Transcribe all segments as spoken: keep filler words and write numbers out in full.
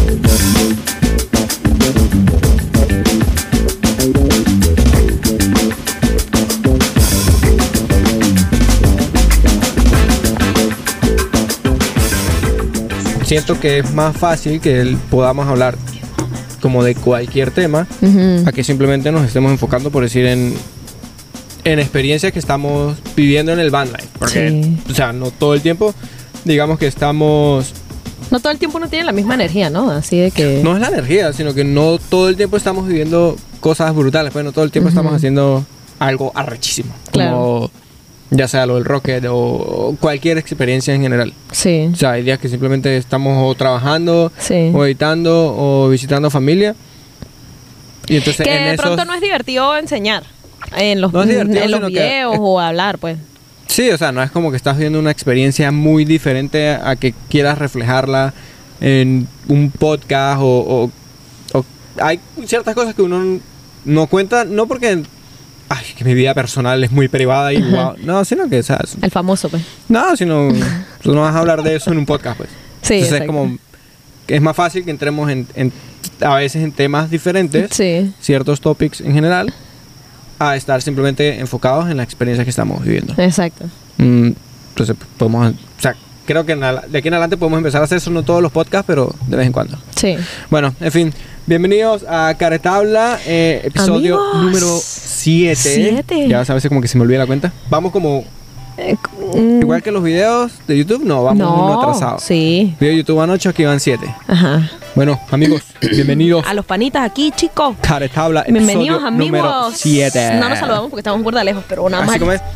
Siento que es más fácil que podamos hablar como de cualquier tema, uh-huh, a que simplemente nos estemos enfocando, por decir, en, en experiencias que estamos viviendo en el van life. Porque, sí, o sea, no todo el tiempo, digamos que estamos... No todo el tiempo uno tiene la misma energía, ¿no? Así de que... No es la energía, sino que no todo el tiempo estamos viviendo cosas brutales. Pues no todo el tiempo, uh-huh, estamos haciendo algo arrechísimo. Claro. Como... ya sea lo del Rocket o cualquier experiencia en general. Sí. O sea, hay días que simplemente estamos o trabajando, sí, o editando, o visitando familia. Y entonces que en de esos... pronto no es divertido enseñar en los, no es divertido, en los sino videos que, o hablar, pues. Sí, o sea, no es como que estás viendo una experiencia muy diferente a que quieras reflejarla en un podcast o... o, o hay ciertas cosas que uno no cuenta, no porque... ay, que mi vida personal es muy privada y wow. No, sino que, o sea, el famoso, pues. No, sino tú no vas a hablar de eso en un podcast, pues. Sí, entonces exacto. Es como que es más fácil que entremos en, en a veces en temas diferentes, sí, ciertos topics en general, a estar simplemente enfocados en la experiencia que estamos viviendo. Exacto. Mm, entonces podemos, o sea, creo que de aquí en adelante podemos empezar a hacer eso, no todos los podcasts, pero de vez en cuando. Sí. Bueno, en fin, bienvenidos a Caretabla, eh, episodio Amigos, número siete. siete. Ya sabes, como que se me olvida la cuenta. Vamos como... Eh, mm, igual que los videos de YouTube, no, vamos no, uno atrasado. Sí. Video de YouTube van ocho, aquí van siete. Ajá. Bueno, amigos, bienvenidos a los panitas aquí, chicos. Caretabla, bienvenidos, episodio amigos. número siete. No nos saludamos porque estamos burda lejos, pero nada más. Así como es.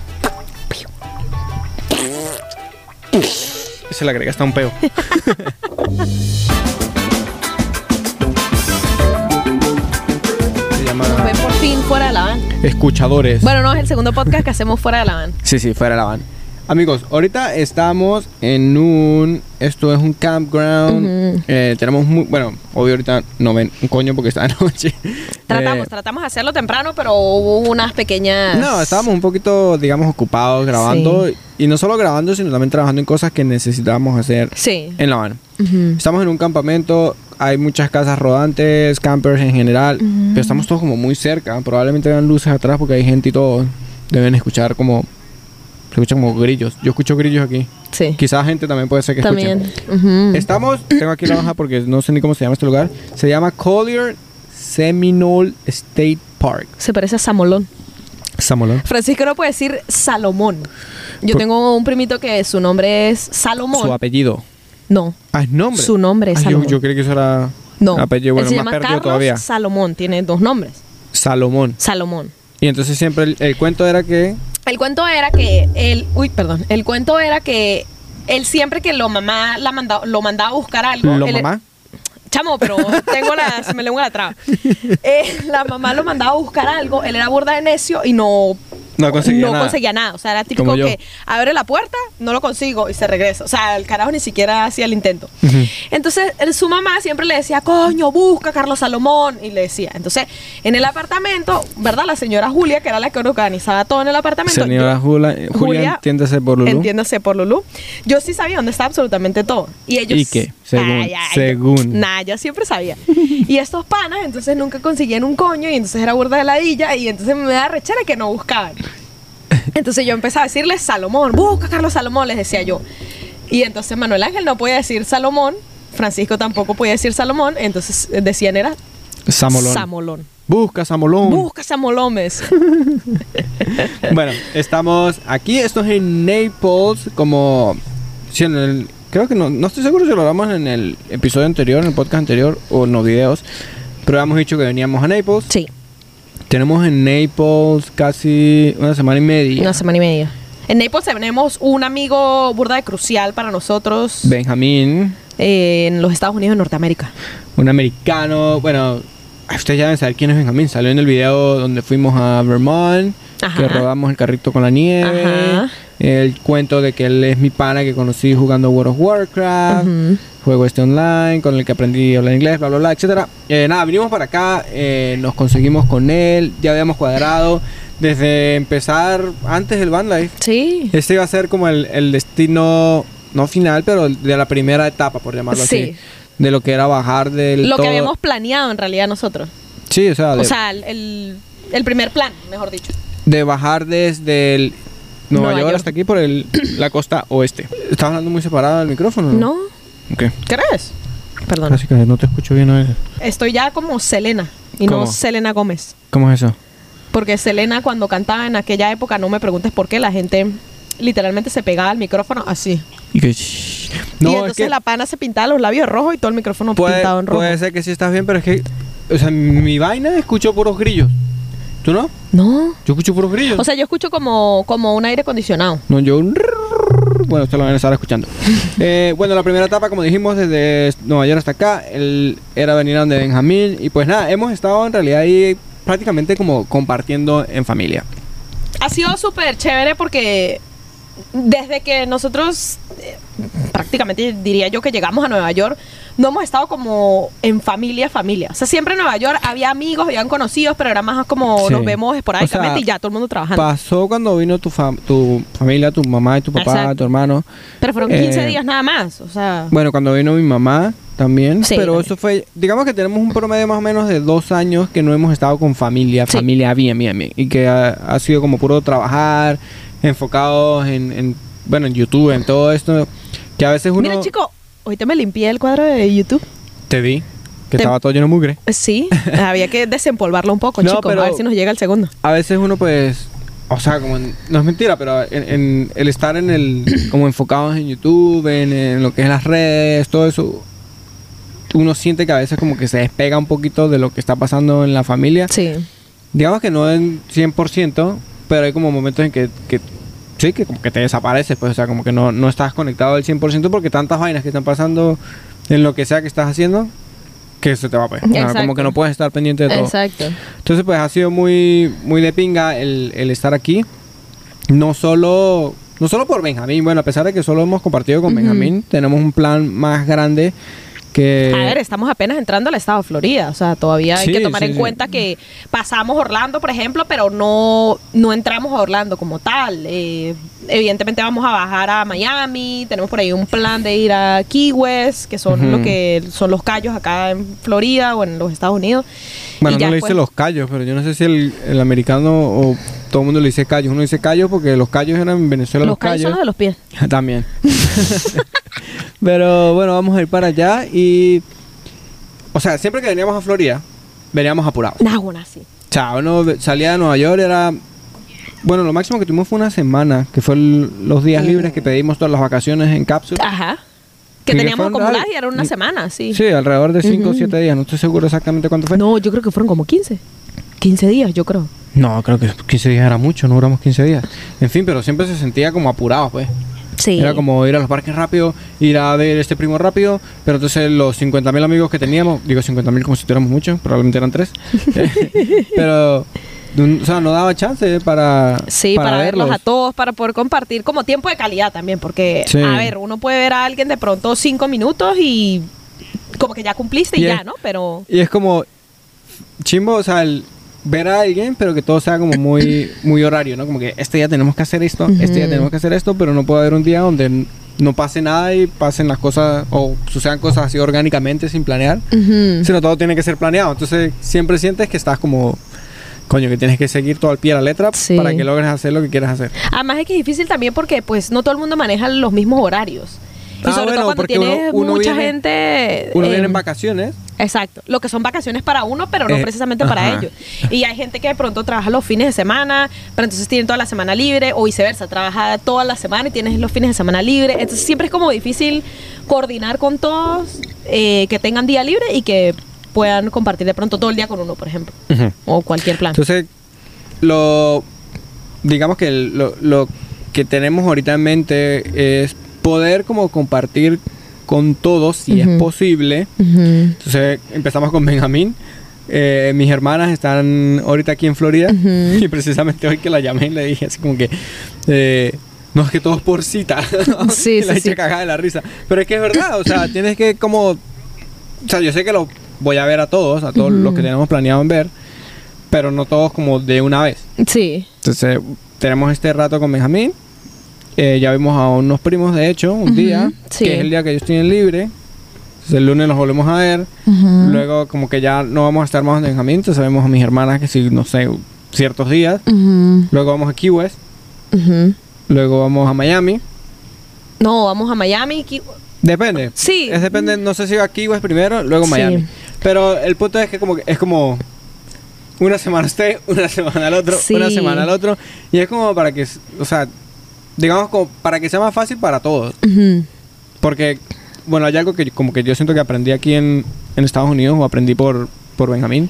Se le agrega hasta un peo. Se llama... Nos ven por fin fuera de la van. Escuchadores. Bueno, no, es el segundo podcast que hacemos fuera de la van. Sí, sí, fuera de la van. Amigos, ahorita estamos en un... Esto es un campground. Uh-huh. eh, tenemos muy... Bueno, obvio ahorita no ven un coño porque está de noche. Tratamos, eh, tratamos de hacerlo temprano, pero hubo unas pequeñas... No, estábamos un poquito, digamos, ocupados grabando. Sí. Y no solo grabando, sino también trabajando en cosas que necesitábamos hacer, sí, en la van. Uh-huh. Estamos en un campamento, hay muchas casas rodantes, campers en general, uh-huh, pero estamos todos como muy cerca. Probablemente vean luces atrás porque hay gente y todo. Deben escuchar como... Se escuchan como grillos. Yo escucho grillos aquí. Sí. Quizás gente también puede ser que también. escuchen. Uh-huh. Estamos... Tengo aquí la hoja porque no sé ni cómo se llama este lugar. Se llama Collier Seminole State Park. Se parece a Samolón. Samolón. Francisco no puede decir Salomón. Yo Por... tengo un primito que su nombre es Salomón. Su apellido. No. Ah, es nombre. Su nombre es Ay, Salomón. Yo, yo creí que eso era... No. Apellido. Bueno, él se más llama perdido Carlos todavía. Salomón. Tiene dos nombres. Salomón. Salomón. Y entonces siempre el, el cuento era que... El cuento era que él... Uy, perdón. El cuento era que él siempre que lo mamá la manda, lo mandaba a buscar algo... ¿Lo él, mamá? Chamo, pero tengo la... se me lengua la traba. Eh, la mamá lo mandaba a buscar algo, él era burda de necio y no... No conseguía no nada. conseguía nada. O sea, era típico que abre la puerta, no lo consigo y se regresa. O sea, el carajo ni siquiera hacía el intento. Uh-huh. Entonces, su mamá siempre le decía, coño, busca a Carlos Salomón. Y le decía. Entonces, en el apartamento, ¿verdad? La señora Julia, que era la que organizaba todo en el apartamento. Señora yo, Julia, Julia, Julia, entiéndase por Lulú. Entiéndase por Lulú. Yo sí sabía dónde estaba absolutamente todo. Y ellos... ¿Y qué? Según. Ay, ay, según. Nada, yo siempre sabía. Y estos panas, entonces nunca conseguían un coño. Y entonces era burda de ladilla. Y entonces me da rechera que no buscaban. Entonces yo empecé a decirles Salomón, busca a Carlos Salomón, les decía yo. Y entonces Manuel Ángel no podía decir Salomón, Francisco tampoco podía decir Salomón, entonces decían era Samolón. Samolón. Busca Samolón. Busca Samolón, mes. Bueno, estamos aquí, esto es en Naples, como... Sí, en el, creo que no, no estoy seguro si lo hablamos en el episodio anterior, en el podcast anterior, o en los videos, pero habíamos dicho que veníamos a Naples. Sí. Tenemos en Naples casi una semana y media. Una semana y media. En Naples tenemos un amigo burda de crucial para nosotros. Benjamín. Eh, en los Estados Unidos de Norteamérica. Un americano. Bueno, ustedes ya deben saber quién es Benjamín. Salió en el video donde fuimos a Vermont. Ajá. Que rodamos el carrito con la nieve. Ajá. El cuento de que él es mi pana que conocí jugando World of Warcraft. Uh-huh. Juego este online, con el que aprendí a hablar inglés, bla, bla, bla, etcétera. Eh, nada, vinimos para acá, eh, nos conseguimos con él, ya habíamos cuadrado desde empezar antes del van life. Sí. Este iba a ser como el, el destino, no final, pero de la primera etapa, por llamarlo sí. así. de lo que era bajar del Lo todo. que habíamos planeado en realidad nosotros. Sí, o sea... De, o sea, el, el, el primer plan, mejor dicho. De bajar desde el Nueva, Nueva York, York hasta aquí por el, la costa oeste. ¿Estás hablando muy separado del micrófono? No. ¿Qué? ¿Crees? Perdón. Casi que no te escucho bien a veces. Estoy ya como Selena y ¿Cómo? no Selena Gómez. ¿Cómo es eso? Porque Selena cuando cantaba en aquella época, no me preguntes por qué, la gente literalmente se pegaba al micrófono así. Y, que, No, no, y entonces es que la pana se pintaba los labios rojos y todo el micrófono puede, pintado en rojo. puede ser que sí estás bien, pero es que... O sea, mi vaina escucho puros grillos. ¿Tú no? No. Yo escucho puros grillos. O sea, yo escucho como, como un aire acondicionado. No, yo un... Bueno, ustedes lo van a estar escuchando. eh, bueno, la primera etapa, como dijimos, desde Nueva York hasta acá, él era venir a donde Benjamín. Y pues nada, hemos estado en realidad ahí prácticamente como compartiendo en familia. Ha sido súper chévere porque desde que nosotros, eh, prácticamente diría yo que llegamos a Nueva York, no hemos estado como en familia, familia. O sea, siempre en Nueva York había amigos, habían conocidos, pero era más como Sí. nos vemos esporádicamente, O sea, y ya, todo el mundo trabajando. Pasó cuando vino tu, fam- tu familia, tu mamá y tu papá, Exacto. tu hermano. Pero fueron quince eh, días nada más, o sea... Bueno, cuando vino mi mamá también. Sí, pero también. eso fue... Digamos que tenemos un promedio más o menos de dos años que no hemos estado con familia. Sí. Familia bien, bien, bien. Y que ha, ha sido como puro trabajar, enfocados en, en... Bueno, en YouTube, en todo esto. Que a veces uno... Mira, chico, ahorita me limpié el cuadro de YouTube. Te vi. Que Te- estaba todo lleno de mugre. Sí, había que desempolvarlo un poco, No, chico, pero- a ver si nos llega el segundo. A veces uno pues... O sea, como... en- no es mentira, pero en, en el estar en el... Como enfocados en YouTube, en, en lo que es las redes, todo eso... Uno siente que a veces como que se despega un poquito de lo que está pasando en la familia. Sí. Digamos que no en cien por ciento, pero hay como momentos en que, que sí, que como que te desapareces, pues, o sea, como que no, no estás conectado al cien por ciento porque tantas vainas que están pasando en lo que sea que estás haciendo, que se te va, pues. O sea, Exacto. como que no puedes estar pendiente de todo. Exacto. Entonces, pues, ha sido muy, muy de pinga el, el estar aquí. No solo, no solo por Benjamín, bueno, a pesar de que solo hemos compartido con Ujú. Benjamín, tenemos un plan más grande que... A ver, estamos apenas entrando al estado de Florida, o sea, todavía hay Sí, que tomar sí, en sí. cuenta que pasamos Orlando, por ejemplo, pero no, no entramos a Orlando como tal. Eh, evidentemente vamos a bajar a Miami, tenemos por ahí un plan de ir a Key West, que son Ujú. lo que son los Cayos acá en Florida o en los Estados Unidos. Bueno, Y ya no le después- dice los callos, pero yo no sé si el, el americano o todo el mundo le dice callos. Uno dice callos porque los callos eran en Venezuela Los los, Cayos son los de los pies. También. Pero bueno, vamos a ir para allá y... O sea, siempre que veníamos a Florida, veníamos apurados. Nah, bueno, sí. O sea, uno ve- salía de Nueva York, era... Bueno, lo máximo que tuvimos fue una semana, que fue el- los días Mm. libres que pedimos todas las vacaciones en cápsula. Ajá. Que ¿Y qué teníamos fueron? acumuladas Ay, y era una mm, semana, sí. Sí, alrededor de cinco o Ujú. siete días. No estoy seguro exactamente cuánto fue. No, yo creo que fueron como quince. quince días, yo creo. No, creo que quince días era mucho, no duramos quince días. En fin, pero siempre se sentía como apurado, pues. Sí. Era como ir a los parques rápido, ir a ver este primo rápido, pero entonces los cincuenta mil amigos que teníamos, digo cincuenta mil como si tuviéramos muchos, probablemente eran tres, pero, o sea, no daba chance para, Sí, para, verlos a todos, para poder compartir como tiempo de calidad también, porque, Sí. a ver, uno puede ver a alguien de pronto cinco minutos y como que ya cumpliste y, Y ya, es- ¿no? Pero... Y es como chimbo, o sea, el ver a alguien, pero que todo sea como muy, muy horario, ¿no? Como que este día tenemos que hacer esto, este día Ujú. tenemos que hacer esto, pero no puede haber un día donde n- no pase nada y pasen las cosas, o sucedan cosas así orgánicamente sin planear. Ujú. Sino todo tiene que ser planeado. Entonces siempre sientes que estás como, coño, que tienes que seguir todo al pie de la letra Sí. para que logres hacer lo que quieras hacer. Además es que es difícil también porque pues no todo el mundo maneja los mismos horarios. Y Ah, sobre bueno, todo cuando porque uno- tienes uno mucha viene- gente... Uno eh, viene en vacaciones. Exacto. Lo que son vacaciones para uno, pero no Eh, precisamente para ajá. ellos. Y hay gente que de pronto trabaja los fines de semana, pero entonces tienen toda la semana libre, o viceversa, trabaja toda la semana y tienes los fines de semana libre. Entonces siempre es como difícil coordinar con todos, eh, que tengan día libre y que puedan compartir de pronto todo el día con uno, por ejemplo. O cualquier plan. Entonces, lo digamos que el- lo, lo que tenemos ahorita en mente es poder como compartir con todos si Ujú. es posible. Ujú. Entonces empezamos con Benjamín. Eh, mis hermanas están ahorita aquí en Florida Ujú. y precisamente hoy que la llamé le dije así como que eh, no es que todo es por cita. Sí, Y la sí, eché sí. cagada de la risa. Pero es que es verdad, o sea, tienes que como, o sea, yo sé que lo voy a ver a todos, a todos Ujú. los que tenemos planeado en ver, pero no todos como de una vez. Sí. Entonces tenemos este rato con Benjamín. Eh, ya vimos a unos primos, de hecho, un Ujú, día, sí. que es el día que ellos tienen libre. Entonces el lunes nos volvemos a ver. Uh-huh. Luego como que ya no vamos a estar más en Benjamín. Entonces vemos a mis hermanas que sí, no sé, ciertos días. Uh-huh. Luego vamos a Key West. Uh-huh. Luego vamos a Miami. No, vamos a Miami. Key... Depende. Sí. Es depende, no sé si va a Key West primero, luego Miami. Sí. Pero el punto es que como es como una semana usted, una semana al otro, sí. una semana al otro. Y es como para que, o sea, digamos como para que sea más fácil para todos. Uh-huh. Porque, bueno, hay algo que como que yo siento que aprendí aquí en, en Estados Unidos, o aprendí por, por Benjamín.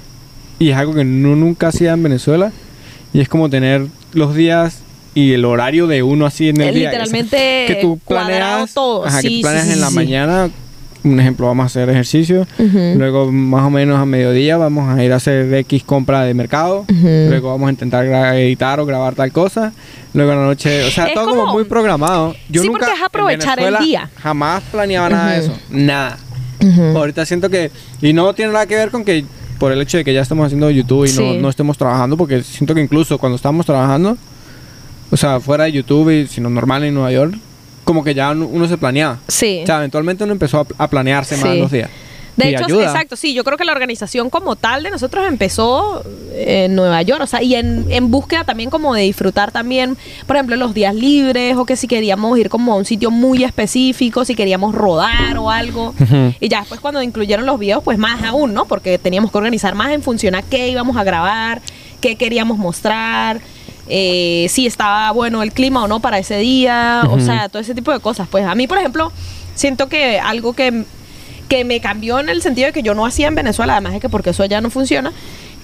Y es algo que no, nunca hacía en Venezuela. Y es como tener los días y el horario de uno así en el es día. Literalmente que tú planeas todo. Ajá, sí, que tú planeas sí, en sí, la sí. mañana. Un ejemplo, vamos a hacer ejercicio. Uh-huh. Luego, más o menos a mediodía, vamos a ir a hacer X compra de mercado. Uh-huh. Luego vamos a intentar gra- editar o grabar tal cosa. Luego en la noche, o sea, es todo como, como muy programado. Yo sí, nunca porque es aprovechar el día. Jamás planeaba uh-huh. nada de eso. Nada. Uh-huh. Ahorita siento que... Y no tiene nada que ver con que... Por el hecho de que ya estamos haciendo YouTube y sí. no, no estemos trabajando. Porque siento que incluso cuando estábamos trabajando... O sea, fuera de YouTube y sino normal en Nueva York... Como que ya uno se planeaba. Sí. O sea, eventualmente uno empezó a, a planearse sí. más los días. De y hecho, ayuda. exacto, sí, yo creo que la organización como tal de nosotros empezó en Nueva York, o sea, y en, en búsqueda también como de disfrutar también, por ejemplo, los días libres, o que si queríamos ir como a un sitio muy específico, si queríamos rodar o algo. Uh-huh. Y ya después cuando incluyeron los videos, pues más aún, ¿no? Porque teníamos que organizar más en función a qué íbamos a grabar, qué queríamos mostrar. Eh, si estaba bueno el clima o no para ese día, uh-huh. o sea, todo ese tipo de cosas. Pues a mí, por ejemplo, siento que algo que, que me cambió en el sentido de que yo no hacía en Venezuela, además de que porque eso ya no funciona,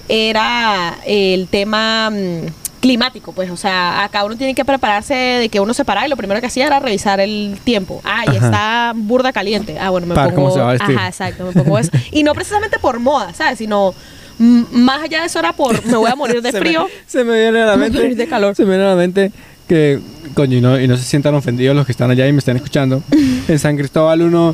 era el tema mmm, climático, pues, o sea, acá uno tiene que prepararse de que uno se paraba y lo primero que hacía era revisar el tiempo. Ah, y está burda caliente. Ah, bueno, me para pongo... ¿Cómo se va a vestir? Ajá, exacto, me pongo eso. Y no precisamente por moda, ¿sabes? Sino... más allá de eso era por me voy a morir de se frío. Me, se me viene a la mente. Morir de calor. Se me viene a la mente que, coño, y no, y no se sientan ofendidos los que están allá y me están escuchando. En San Cristóbal uno.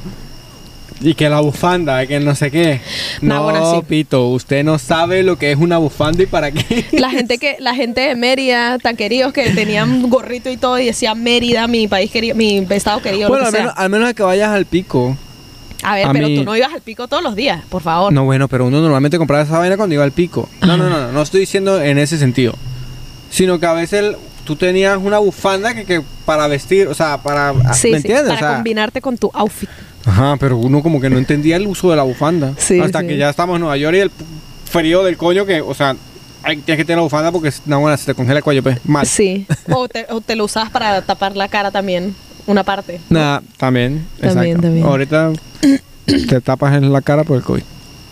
Y que la bufanda, que no sé qué. No, nah, bueno, sí. Pito, usted no sabe lo que es una bufanda y para qué. La gente que la gente de Mérida, tan queridos, que tenían gorrito y todo y decían Mérida, mi país querido, mi estado querido. Bueno, lo que al, sea. menos, al menos que vayas al Pico. A ver, a pero mí... tú no ibas al Pico todos los días, por favor. No, bueno, pero uno normalmente compraba esa vaina cuando iba al Pico. No, no, no, no, no estoy diciendo en ese sentido. Sino que a veces el, tú tenías una bufanda que, que para vestir, o sea, para... Sí, ¿me sí, entiendes? para o sea, combinarte con tu outfit. Ajá, pero uno como que no entendía el uso de la bufanda. Sí, hasta sí. que ya estamos en Nueva York y el frío del coño que, o sea... Hay, tienes que tener la bufanda porque no, bueno, se te congela el cuello, pues, mal. Sí, o te, o te lo usabas para tapar la cara también, una parte. Nada, también, también, exacto. También. Ahorita te tapas en la cara por el COVID.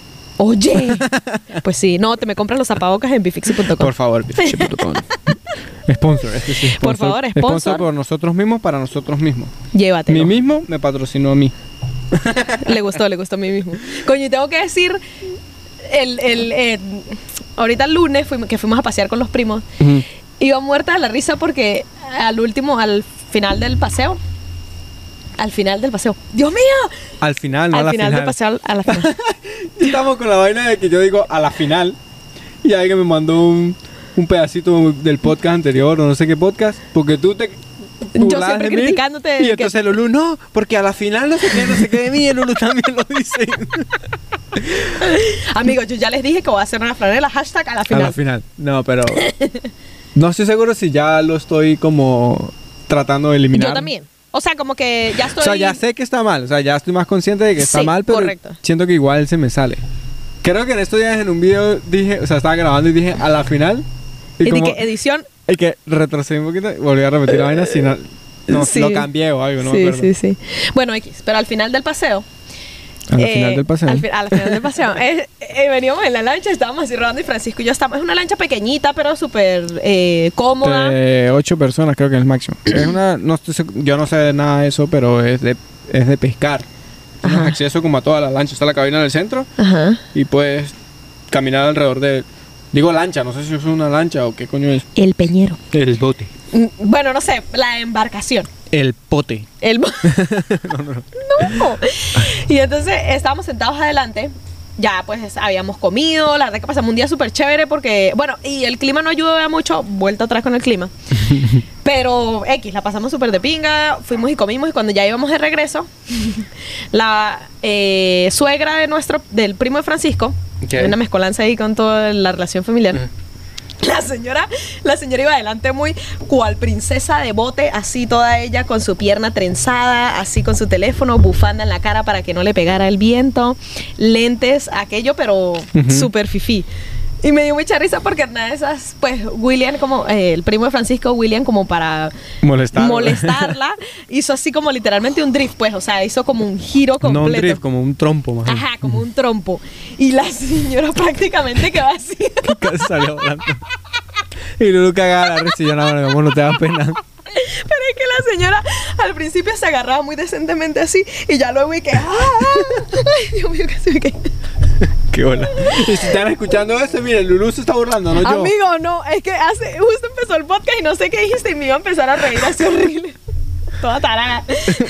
Oye, pues sí, no, te me compras los zapabocas en bifixi punto com. Por favor, bifixi punto com. Sponsor, este sí, sponsor. Por favor, sponsor. Sponsor por nosotros mismos, para nosotros mismos. Llévatelo. Mi mismo me patrocinó a mí. Le gustó, le gustó a mí mismo. Coño, y tengo que decir, el, el, el, ahorita el lunes fuimos, que fuimos a pasear con los primos, uh-huh. iba muerta de la risa porque al último, al final del paseo, al final del paseo, ¡Dios mío! Al final, no al a la final. final. del paseo, a la final. Estamos con la vaina de que yo digo a la final y alguien me mandó un, un pedacito del podcast anterior o no sé qué podcast, porque tú te... Yo siempre criticándote. Y entonces que... Lulu, no, porque a la final no sé qué, no sé qué de mí, y Lulu también lo dice. Amigos, yo ya les dije que voy a hacer una franela hashtag a la final. A la final, no, pero no estoy seguro si ya lo estoy como tratando de eliminar. Yo también. O sea, como que ya estoy... O sea, ya sé que está mal, o sea, ya estoy más consciente de que está sí, mal, pero correcto. Siento que igual se me sale. Creo que en estos días en un video dije, o sea, estaba grabando y dije a la final. Y, y como, que edición... Y que retrocedí un poquito y volví a repetir la vaina, si no, no sí. lo cambié o algo, ¿no? Sí, sí, sí. Bueno, X, pero al final del paseo... A la eh, final del paseo. Al, fi- a la final del paseo. eh, eh, veníamos en la lancha, estábamos así rodando y Francisco y yo estábamos... Es una lancha pequeñita, pero súper eh, cómoda. De ocho personas creo que es el máximo. Es una... No estoy, yo no sé de nada de eso, pero es de, es de pescar. Tienes acceso como a toda la lancha. Está la cabina en el centro. Ajá. Y puedes caminar alrededor de... Digo lancha, no sé si es una lancha o qué coño es. El peñero. El bote. Bueno, no sé, la embarcación. El pote. El bo- no, no, no. No. Y entonces estábamos sentados adelante ya pues habíamos comido, la verdad que pasamos un día súper chévere porque, bueno, y el clima no ayuda mucho, vuelta atrás con el clima, pero X, la pasamos súper de pinga, fuimos y comimos y cuando ya íbamos de regreso, la eh, suegra de nuestro, del primo de Francisco, okay. Hay una mezcolanza ahí con toda la relación familiar. Uh-huh. La señora, la señora iba adelante muy cual princesa de bote, así toda ella con su pierna trenzada, así con su teléfono, bufanda en la cara para que no le pegara el viento, lentes, aquello, pero uh-huh. súper fifí. Y me dio mucha risa porque una de esas, pues, William, como eh, el primo de Francisco, William, como para molestarla. molestarla, hizo así como literalmente un drift, pues, o sea, hizo como un giro completo. No un drift, como un trompo, más. Ajá, como un trompo. Y la señora prácticamente quedó así. Casi salió volando. Y Lulu cagaba la risa y yo, no, no, no te da pena. Pero es que la señora al principio se agarraba muy decentemente así y ya luego vi que ¡ah! Ay, Dios mío, casi me caí. Qué hola. Y si están escuchando eso, miren, Lulu se está burlando, no yo. Amigo, no, es que hace, justo empezó el podcast y no sé qué dijiste y me iba a empezar a reír así horrible. Toda tarada.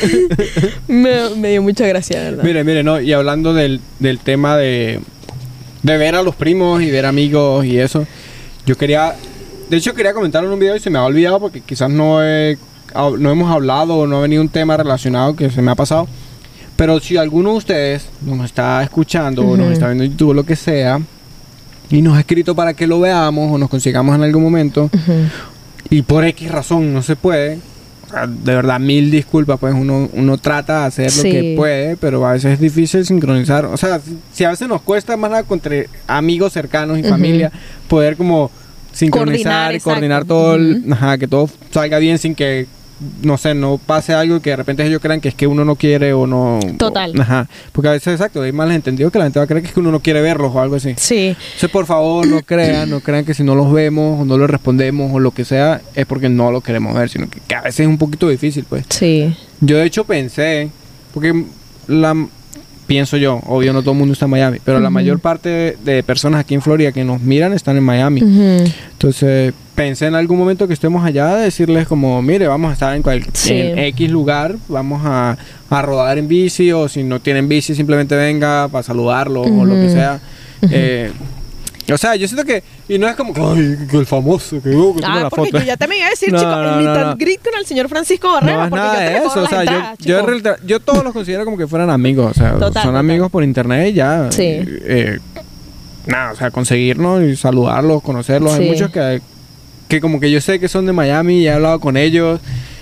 me, me dio mucha gracia, ¿verdad? Mire, mire, no, y hablando del, del tema de, de ver a los primos y ver amigos y eso, yo quería, de hecho quería comentarlo en un video y se me ha olvidado porque quizás no, he, no hemos hablado o no ha venido un tema relacionado que se me ha pasado. Pero si alguno de ustedes nos está escuchando uh-huh. o nos está viendo en YouTube o lo que sea y nos ha escrito para que lo veamos o nos consigamos en algún momento uh-huh. y por X razón no se puede, de verdad mil disculpas, pues uno, uno trata de hacer sí. lo que puede, pero a veces es difícil sincronizar. O sea, si, si a veces nos cuesta más nada entre amigos cercanos y uh-huh. familia poder como sincronizar y coordinar todo, el, uh-huh. ajá, que todo salga bien sin que no sé, no pase algo que de repente ellos crean que es que uno no quiere o no... Total. O, ajá. Porque a veces, exacto, hay malentendido que la gente va a creer que es que uno no quiere verlos o algo así. Sí. Entonces, por favor, no crean, no crean que si no los vemos o no les respondemos o lo que sea, es porque no lo queremos ver, sino que, que a veces es un poquito difícil, pues. Sí. Yo, de hecho, pensé, porque la... Pienso yo, obvio no todo el mundo está en Miami, pero uh-huh. la mayor parte de, de personas aquí en Florida que nos miran están en Miami. Uh-huh. Entonces, pensé en algún momento que estemos allá de decirles como, mire, vamos a estar en, cual, sí. en X lugar, vamos a, a rodar en bici, o si no tienen bici, simplemente venga para saludarlo uh-huh. o lo que sea. Uh-huh. Eh, o sea, yo siento que, y no es como que, ay, que el famoso, que hubo, que ah, la porque foto. Yo ya también iba a decir, no, chico, no, ni no, tan no. grito con el señor Francisco Borrego, no es porque nada yo te de eso, o sea, entrada, yo, yo, realidad, yo todos los considero como que fueran amigos, o sea, total, son total. amigos por internet y ya. Sí. Eh, nada, o sea, conseguirnos y saludarlos, conocerlos. Sí. Hay muchos que, que como que yo sé que son de Miami y he hablado con ellos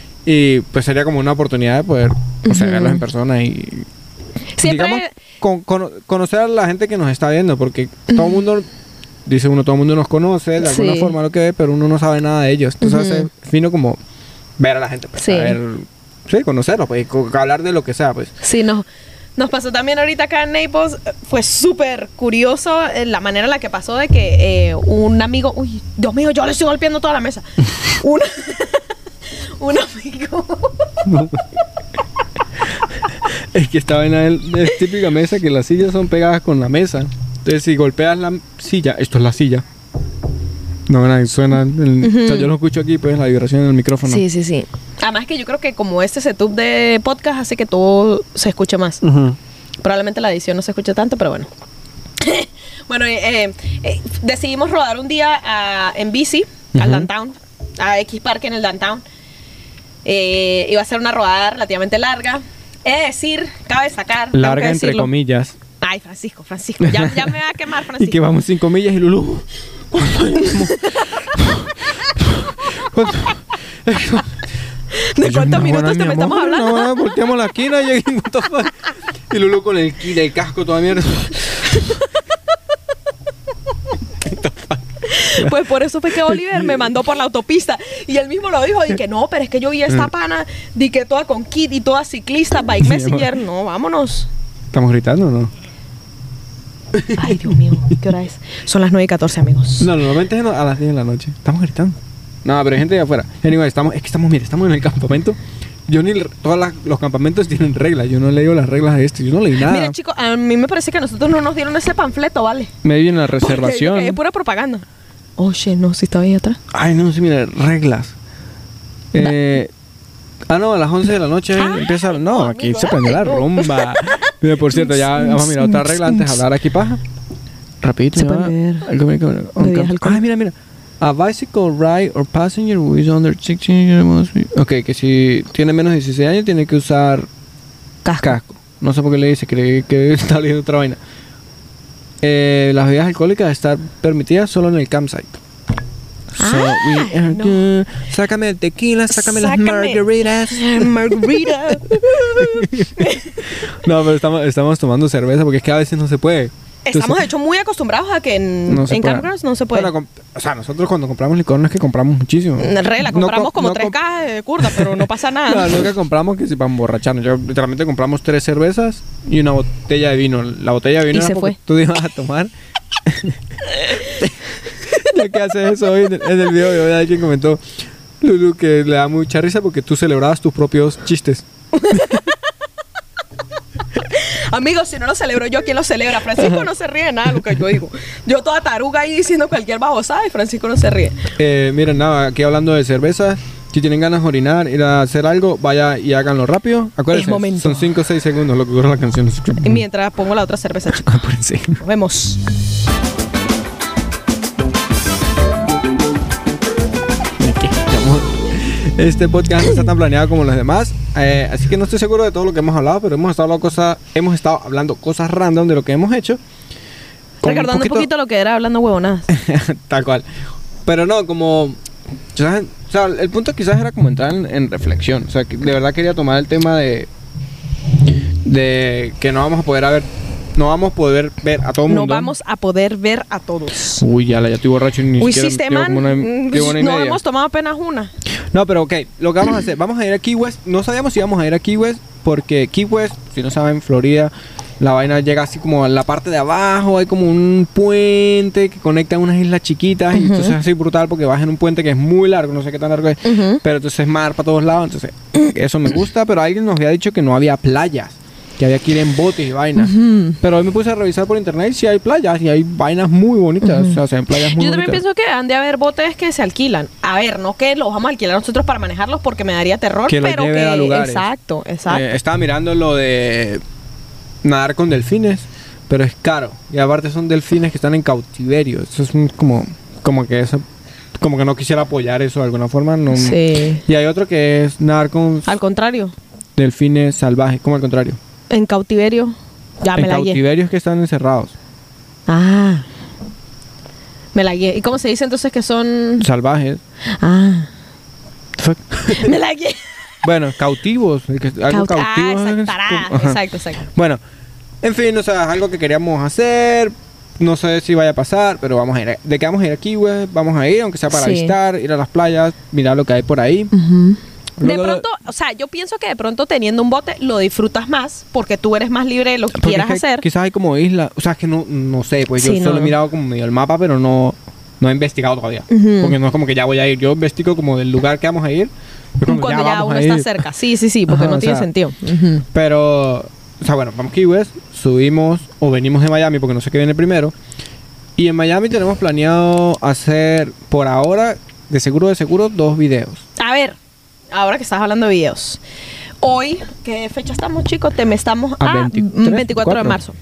y pues sería como una oportunidad de poder, o sea, uh-huh. verlos en persona y siempre digamos, con, con, conocer a la gente que nos está viendo, porque uh-huh. todo el mundo... Dice uno, todo el mundo nos conoce, de alguna sí. forma lo que ve, pero uno no sabe nada de ellos. Entonces uh-huh. es fino como ver a la gente, pues, sí. ver, sí, conocerlos, pues, hablar de lo que sea, pues. Sí, no. Nos pasó también ahorita acá en Naples, fue súper curioso la manera en la que pasó de que eh, un amigo, uy, Dios mío, yo le estoy golpeando toda la mesa. un, un amigo. Es que esta vaina es típica mesa que las sillas son pegadas con la mesa. Entonces, si golpeas la silla, esto es la silla. No, nada, suena. El, uh-huh. O sea, yo lo escucho aquí, pues la vibración del micrófono. Sí, sí, sí. Además, que yo creo que como este setup de podcast hace que todo se escuche más. Uh-huh. Probablemente la edición no se escuche tanto, pero bueno. bueno, eh, eh, decidimos rodar un día a, en bici uh-huh. al downtown, a X Park en el downtown. Eh, iba a ser una rodada relativamente larga. He de decir, cabe sacar. Larga entre comillas. Ay, Francisco, Francisco, ya, ya me va a quemar, Francisco. Y que vamos cinco millas y Lulu. ¿De cuántos minutos te me estamos hablando? No, volteamos la esquina y, y Lulu con el, el casco toda mierda. Pues por eso fue que Oliver me mandó por la autopista y él mismo lo dijo, y que no, pero es que yo vi a esta pana, di que toda con kit y toda ciclista, bike messenger, no, vámonos. ¿Estamos gritando o no? Ay, Dios mío, ¿qué hora es? Son las nueve y catorce, amigos. No, normalmente es a las diez de la noche. Estamos gritando. No, pero hay gente de afuera. Anyway, estamos, es que estamos, mire, estamos en el campamento. Yo ni... Todos los campamentos tienen reglas. Yo no leo las reglas de este. Yo no leí nada. Mira, chicos, a mí me parece que a nosotros no nos dieron ese panfleto, ¿vale? Me viene la reservación. Porque es pura propaganda. Oye, no, si estaba ahí atrás. Ay, no, sí, mira, reglas. Eh... Ah, no, a las once de la noche ah, empieza... No, aquí se prendió la rumba. Mira, por cierto, ya vamos a mirar otra regla antes de hablar aquí paja. Rapidito, se puede ver. Ah, mira, mira. A bicycle ride or passenger who is under sixteen years must be... Ok, que si tiene menos de dieciséis años tiene que usar casco. casco. No sé por qué le dice, cree que está leyendo otra vaina. Eh, las bebidas alcohólicas están permitidas solo en el campsite. So Ah, we are no. good. Sácame el tequila, sácame, las Sácame. margaritas. Margarita. No, pero estamos, estamos tomando cerveza porque es que a veces no se puede. Estamos Entonces, de hecho muy acostumbrados a que en, no se en puede. campgrounds no se puede. Bueno, com- o sea, nosotros cuando compramos licor no es que compramos muchísimo. Regla, No compramos co- como no tres comp- cajas de curda, pero no pasa No, nada. nunca compramos que si para emborracharnos. Yo literalmente compramos tres cervezas y una botella de vino. La botella de vino Y era se porque fue. tú ibas a tomar. Ya que haces eso hoy en el, en el video de hoy, alguien comentó, Lulu, que le da mucha risa porque tú celebrabas tus propios chistes. Amigos, si no lo celebro yo, ¿quién lo celebra? Francisco no se ríe de nada de lo que yo digo. Yo toda taruga ahí diciendo cualquier babosada y Francisco no se ríe. Eh, miren, nada, aquí hablando de cerveza, si tienen ganas de orinar, ir a hacer algo, vaya y háganlo rápido. Acuérdense, Es momento. son cinco o seis segundos lo que dura la canción. Y mientras pongo la otra cerveza, chicos. Apúrense. Nos vemos. Este podcast no está tan planeado como los demás, eh, así que no estoy seguro de todo lo que hemos hablado, pero hemos estado hablando cosas, hemos estado hablando cosas random de lo que hemos hecho. Con Recordando un poquito lo que era hablando huevonadas. Tal cual. Pero no, como... ¿sabes? O sea, el punto quizás era como entrar en, en reflexión. O sea, que de verdad quería tomar el tema de... De que no vamos a poder ver... No vamos a poder ver a todo el mundo. No vamos a poder ver a todos. Uy, ya, la, ya estoy borracho y ni Uy, siquiera... sistema. llevo como una- llevo una y No media. hemos tomado apenas una. No, pero ok, lo que vamos a hacer, vamos a ir a Key West. No sabíamos si íbamos a ir a Key West, porque Key West, si no saben, Florida, la vaina llega así como a la parte de abajo, hay como un puente que conecta unas islas chiquitas, y entonces es así brutal porque vas en un puente que es muy largo, no sé qué tan largo es, Ujú. pero entonces es mar para todos lados, entonces eso me gusta, pero alguien nos había dicho que no había playas, que había que ir en botes y vainas. Ujú. Pero hoy me puse a revisar por internet y sí hay playas, y hay vainas muy bonitas, o sea, se ven playas muy Yo también bonitas. pienso que han de haber botes que se alquilan. A ver, no que los vamos a alquilar nosotros para manejarlos porque me daría terror, Que los pero lleven que... a lugares. Exacto, exacto. Eh, estaba mirando lo de nadar con delfines, pero es caro. Y aparte son delfines que están en cautiverio. Eso es un- como, como que eso, como que no quisiera apoyar eso de alguna forma. No. Sí. Y hay otro que es nadar con Al contrario, delfines salvajes, como al contrario. en cautiverio, ya en me la guié. cautiverios que están encerrados. Ah. Me la guié. ¿Y cómo se dice entonces que son...? Salvajes. Ah. Fuck. Me la guié. Bueno, cautivos. el que- algo Caut- cautivo. ah, es exacto, tará. como- ajá. exacto, exacto. Bueno, en fin, o sea, es algo que queríamos hacer. No sé si vaya a pasar, pero vamos a ir. ¿De qué vamos a ir aquí, güey? Vamos a ir, aunque sea para Sí. visitar, ir a las playas, mirar lo que hay por ahí. Ujú. De Luego- pronto, o sea, yo pienso que de pronto teniendo un bote lo disfrutas más porque tú eres más libre de lo que Porque quieras es que hacer. Quizás hay como islas, o sea, es que no, no sé, pues yo Sí, solo no. he mirado como medio el mapa, pero no, no he investigado todavía. Ujú. Porque no es como que ya voy a ir, yo investigo como del lugar que vamos a ir. es como Cuando ya, vamos uno a está ir. cerca. Sí, sí, sí, porque Ajá, no o tiene sea, sentido. Ujú. Pero, o sea, bueno, vamos a Key West, subimos o venimos de Miami porque no sé qué viene primero. Y en Miami tenemos planeado hacer, por ahora, de seguro, de seguro, dos videos. A ver, ahora que estás hablando de videos. Hoy, ¿qué fecha estamos, chicos? Te me estamos A a veintitrés, veinticuatro de cuatro. marzo.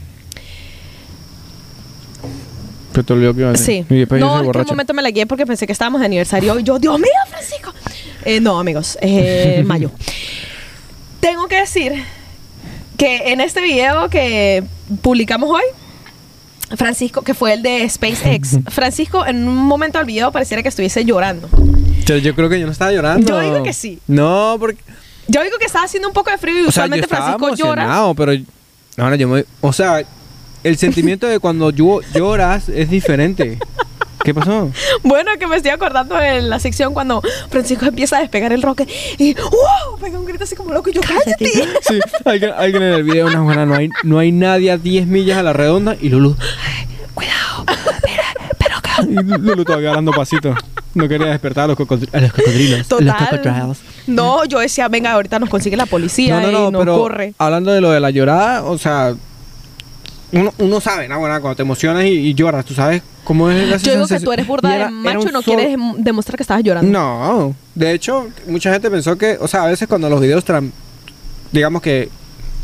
Pero te olvidó que iba a decir. Sí. Y después yo No, soy es que un borracho. momento me la guié porque pensé que estábamos de aniversario y yo, Dios mío, Francisco. Eh, no, amigos, eh, mayo. Tengo que decir que en este video que publicamos hoy, Francisco, que fue el de SpaceX, Francisco en un momento del video pareciera que estuviese llorando. Yo, yo creo que yo no estaba llorando. Yo digo que sí. No, porque... Yo digo que estaba haciendo un poco de frío y O sea, yo usualmente estaba Francisco llora. emocionado, pero... Ahora yo me... O sea, el sentimiento de cuando yo lloras es diferente. ¿Qué pasó? Bueno, que me estoy acordando en la sección cuando Francisco empieza a despegar el rocket y ¡wow! Pega un grito así como loco y yo, ¡cállate! Sí, alguien, alguien en el video, una buena, no hay, no hay nadie a diez millas a la redonda y Lulu... Cuidado, pero, pero Y Lulu todavía dando pasito. No quería despertar a los, cocodri- a los cocodrilos. Los Total. cocodrilos. No, yo decía, venga, ahorita nos consigue la policía No, no, no, y nos pero corre. hablando de lo de la llorada, o sea... Uno, uno sabe, ¿no? Bueno, cuando te emocionas y, y lloras, tú sabes cómo es la Yo digo que sensación. tú eres Y burda era- de macho era y un no sol- quieres dem- demostrar que estabas llorando. No, de hecho, mucha gente pensó que, o sea, a veces cuando los videos, tran- digamos que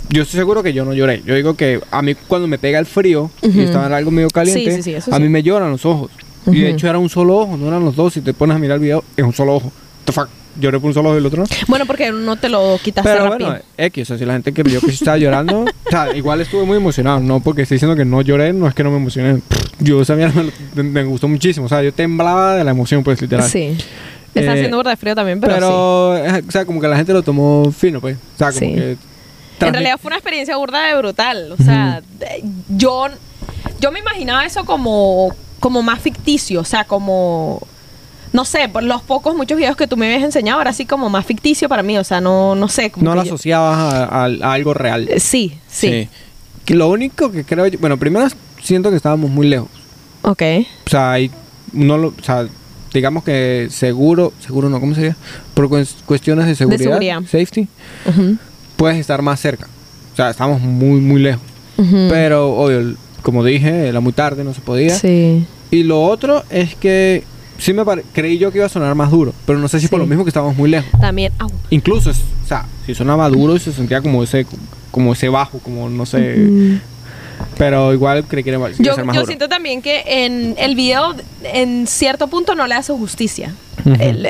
yo estoy seguro que yo no lloré. Yo digo que a mí cuando me pega el frío uh-huh. y estaba en algo medio caliente, sí, sí, sí, eso a sí. mí me lloran los ojos. Uh-huh. Y de hecho era un solo ojo, no eran los dos. Si te pones a mirar el video, es un solo ojo. The fuck? Lloré por un solo ojo y el otro no. Bueno, porque no te lo quitaste Pero rápido. bueno, X, o sea, si la gente creyó que sí estaba llorando, o sea, igual estuve muy emocionado. No porque estoy diciendo que no lloré, no es que no me emocioné. Yo esa mierda me, me gustó muchísimo. O sea, yo temblaba de la emoción, pues, literal. Sí. Está eh, haciendo burda de frío también, pero, pero sí. O sea, como que la gente lo tomó fino, pues. O sea, como sí. que... En realidad fue una experiencia burda de brutal. O sea, uh-huh. yo, yo me imaginaba eso como, como más ficticio. O sea, como... No sé, por los pocos, muchos videos que tú me habías enseñado era así como más ficticio para mí. O sea, no, no sé. Como no lo yo... asociabas a, a, a algo real. Sí, sí. sí. Que lo único que creo... Yo, bueno, primero siento que estábamos muy lejos. Ok. O sea, hay... No lo, o sea, digamos que seguro, seguro no, ¿cómo sería? Por cuestiones de seguridad, de seguridad. Safety, uh-huh. puedes estar más cerca. O sea, estamos muy, muy lejos. Uh-huh. Pero, obvio, como dije, era muy tarde, no se podía. Sí. Y lo otro es que sí me pare- creí yo que iba a sonar más duro, pero no sé si sí. por lo mismo que estábamos muy lejos. También, au. Incluso, es, o sea, si sonaba duro, se sentía como ese, como ese bajo, como no sé... Uh-huh. Pero igual creí que era más, yo, ser más yo duro. siento también que en el video en cierto punto no le hace justicia. Uh-huh. el,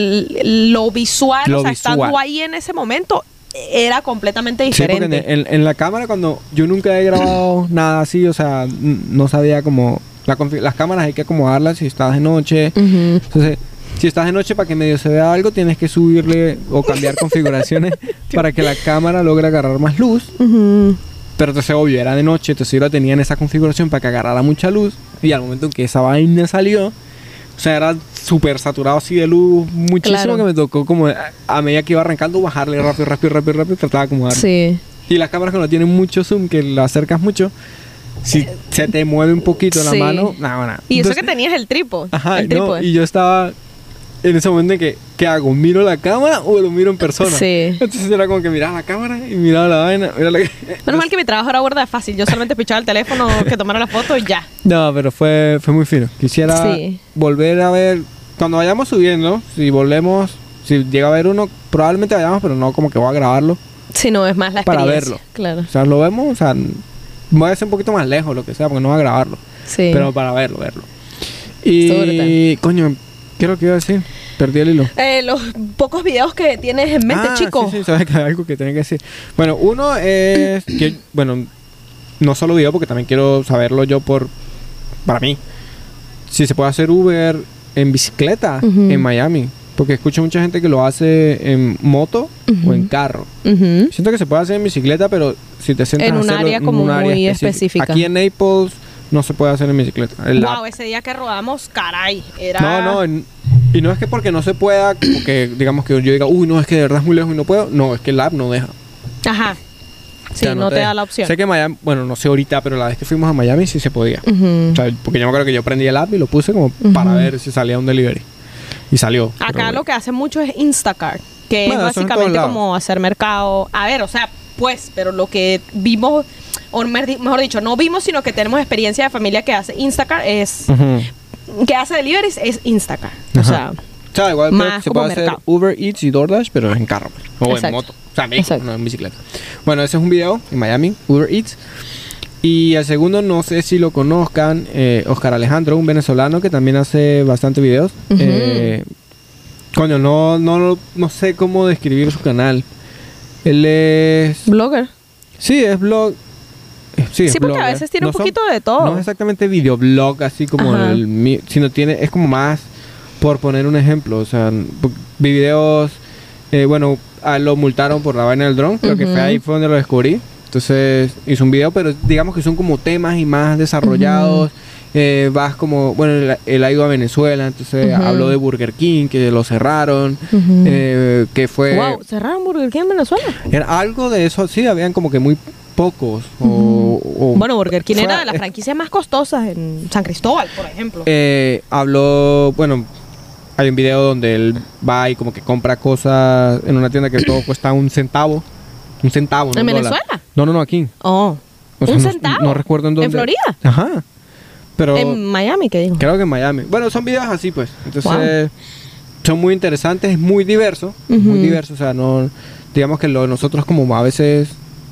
el, lo visual, lo o sea, visual. Estando ahí en ese momento era completamente diferente. Sí, porque en, en, en la cámara cuando yo nunca he grabado nada así, o sea, n- no sabía cómo la confi- las cámaras hay que acomodarlas si estás de noche. Uh-huh. Entonces, si estás de noche para que medio se vea algo, tienes que subirle o cambiar configuraciones para que la cámara logre agarrar más luz. Uh-huh. Pero entonces, obvio, era de noche, entonces yo la tenía en esa configuración para que agarrara mucha luz. Y al momento en que esa vaina salió, o sea, era súper saturado así de luz, muchísimo, claro. que me tocó como a, a medida que iba arrancando, bajarle rápido, rápido, rápido, rápido, trataba de acomodar. Sí. Y las cámaras que no tienen mucho zoom, que lo acercas mucho, si eh, se te mueve un poquito sí. la mano, nada, nada. Y entonces, eso que tenías el trípode. Ajá, el no, y yo estaba... En ese momento en que, ¿qué hago? ¿Miro la cámara o lo miro en persona? Sí. Entonces era como que miraba la cámara y miraba la vaina. Miraba la... Menos mal que mi trabajo era burda fácil. Yo solamente pichaba el teléfono, que tomara la foto y ya. No, pero fue, fue muy fino. Quisiera sí. volver a ver... Cuando vayamos subiendo, si volvemos... Si llega a ver uno, probablemente vayamos, pero no como que voy a grabarlo. Sí, no, es más la experiencia. Para verlo. Claro. O sea, lo vemos, o sea... Voy a ser un poquito más lejos, lo que sea, porque no voy a grabarlo. Sí. Pero para verlo, verlo. Y... Coño, ¿qué es lo que iba a decir? Perdí el hilo. Eh, los pocos videos que tienes en mente, ah, chico. Sí, sí, sabes que hay algo que tenía que decir. Bueno, uno es que, bueno, no solo video, porque también quiero saberlo yo por, para mí. Si se puede hacer Uber en bicicleta uh-huh. en Miami. Porque escucho mucha gente que lo hace en moto uh-huh. o en carro. Uh-huh. Siento que se puede hacer en bicicleta, pero si te sientas en un área como un área muy específica. Aquí en Naples no se puede hacer en bicicleta. El wow, lap. Ese día que rodamos, caray, era... No, no, en, y no es que porque no se pueda, como que digamos que yo diga, uy, no, es que de verdad es muy lejos y no puedo. No, es que el app no deja. Ajá. Sí, o sea, no, no te, te da la opción. Sé que Miami, bueno, no sé ahorita, pero la vez que fuimos a Miami sí se podía. Uh-huh. O sea, porque yo me acuerdo que yo prendí el app y lo puse como uh-huh. para ver si salía un delivery. Y salió. Acá pero, lo que hacen mucho es Instacart, que bueno, es básicamente como hacer mercado. A ver, o sea, pues, pero lo que vimos... o mejor dicho, no vimos, sino que tenemos experiencia de familia que hace Instacart, es uh-huh. que hace deliveries, es Instacart. Uh-huh. O sea, o sea igual más se puede mercado. Hacer Uber Eats y DoorDash, pero en carro o exacto. en moto. O sea, en México, no en bicicleta. Bueno, ese es un video en Miami, Uber Eats. Y el segundo, no sé si lo conozcan, eh, Oscar Alejandro, un venezolano que también hace bastante videos. Uh-huh. Eh, coño, no, no, no sé cómo describir su canal. Él es... blogger. Sí, es blog... Sí, sí, porque a veces tiene no un poquito son, de todo. No es exactamente videoblog, así como Ajá. el... Sino tiene... Es como más... Por poner un ejemplo. O sea, videos... Eh, bueno, a lo multaron por la vaina del dron. Creo uh-huh. que fue ahí fue donde lo descubrí. Entonces hizo un video, pero digamos que son como temas y más desarrollados. Uh-huh. Eh, vas como... Bueno, él, él ha ido a Venezuela. Entonces uh-huh. habló de Burger King, que lo cerraron. Uh-huh. Eh, que fue... Wow, ¿cerraron Burger King en Venezuela? Era algo de eso. Sí, habían como que muy... pocos o, uh-huh. o bueno, Burger King era de las franquicias más costosas en San Cristóbal, por ejemplo. Eh, habló, bueno, hay un video donde él va y como que compra cosas en una tienda que todo cuesta un centavo, un centavo, ¿En Venezuela? Dólar. No, no, no, aquí. Oh, o sea, un no, centavo. No recuerdo en dónde. ¿En Florida? Ajá. Pero en Miami, ¿qué dijo? Creo que en Miami. Bueno, son videos así, pues. Entonces wow. son muy interesantes, es muy diverso, uh-huh. muy diverso, o sea, no, digamos que lo de nosotros como a veces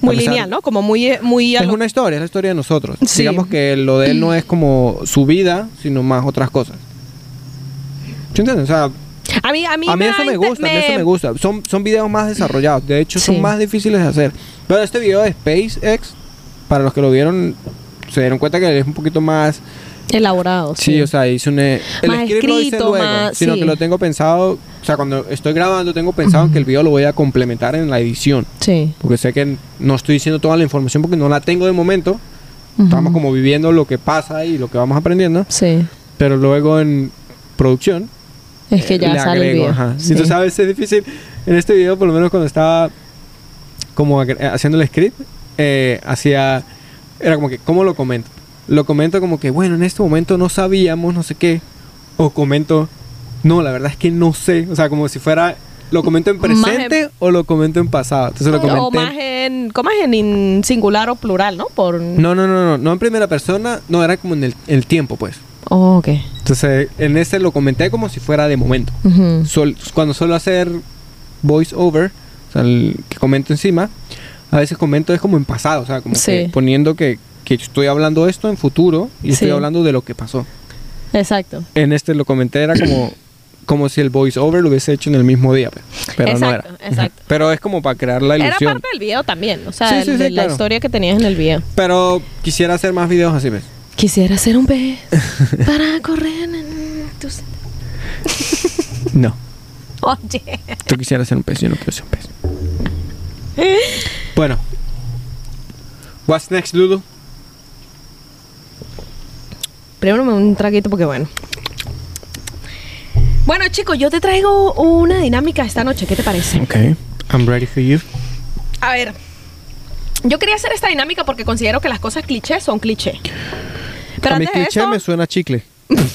Muy lineal, ¿no? Como muy... muy es una historia, es la historia de nosotros. Sí. Digamos que lo de él no es como su vida, sino más otras cosas. ¿Sí entiendes? O sea... A mí, a mí, a mí eso me gusta, me... a mí eso me gusta. Son, son videos más desarrollados. De hecho, sí. son más difíciles de hacer. Pero este video de SpaceX, para los que lo vieron, se dieron cuenta que es un poquito más... elaborado. Sí, sí, o sea, hice un... El más script escrito, lo hice luego, más, sino sí. que lo tengo pensado... O sea, cuando estoy grabando tengo pensado uh-huh. que el video lo voy a complementar en la edición. Sí. Porque sé que no estoy diciendo toda la información porque no la tengo de momento. Uh-huh. Estamos como viviendo lo que pasa y lo que vamos aprendiendo. Sí. Pero luego en producción... Es que ya le sale agrego, el video. Ajá. Sí. Entonces, a veces es difícil. En este video, por lo menos cuando estaba como haciendo el script, eh, hacía... Era como que, ¿cómo lo comento? Lo comento como que, bueno, en este momento no sabíamos, no sé qué. O comento, no, la verdad es que no sé. O sea, como si fuera, ¿lo comento en presente en, o lo comento en pasado? Entonces lo comenté. O más en, ¿cómo es en singular o plural, no? Por... No, no, no, no, no en primera persona. No, era como en el, el tiempo, pues. Oh, ok. Entonces, en este lo comenté como si fuera de momento. Uh-huh. Sol, cuando suelo hacer voice over, o sea, el que comento encima, a veces comento es como en pasado, o sea, como sí. que poniendo que, que estoy hablando esto en futuro y sí. estoy hablando de lo que pasó. Exacto. En este lo comenté, era como, como si el voice over lo hubiese hecho en el mismo día, pero exacto, no era. Exacto. Pero es como para crear la ilusión. Era parte del video también, o sea, sí, sí, el, sí, de claro. la historia que tenías en el video. Pero quisiera hacer más videos así, ¿ves? Quisiera ser un pez para correr en tus... No. Oye. Tú quisieras ser un pez, yo no quiero ser un pez. Bueno. What's next, Lulu? Primero me un traguito porque bueno. Bueno, chicos, yo te traigo una dinámica esta noche. ¿Qué te parece? Ok. I'm ready for you. A ver. Yo quería hacer esta dinámica porque considero que las cosas clichés son cliché. Pero a mi cliché esto... me suena chicle.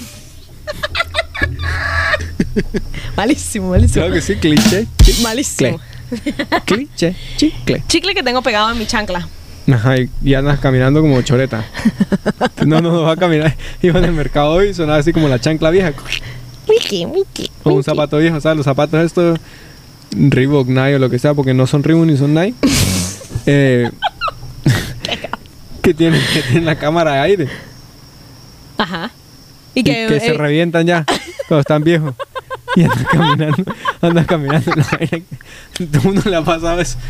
Malísimo, malísimo. Claro que sí, cliché. Chicle. Malísimo. Cliché, chicle. Chicle que tengo pegado en mi chancla. Ajá, y, y andas caminando como choreta. No, no, no va a caminar. Iba en el mercado hoy y sonaba así como la chancla vieja. Wiki, wiki. O un zapato viejo, ¿sabes? Los zapatos estos Reebok, Nike o lo que sea, porque no son Reebok ni son Nike. eh, que tienen que tienen la cámara de aire. Ajá. Y que, y que eh, se revientan ya cuando están viejos. Y andas caminando, andas caminando en la aire. Todo el mundo le ha pasado eso.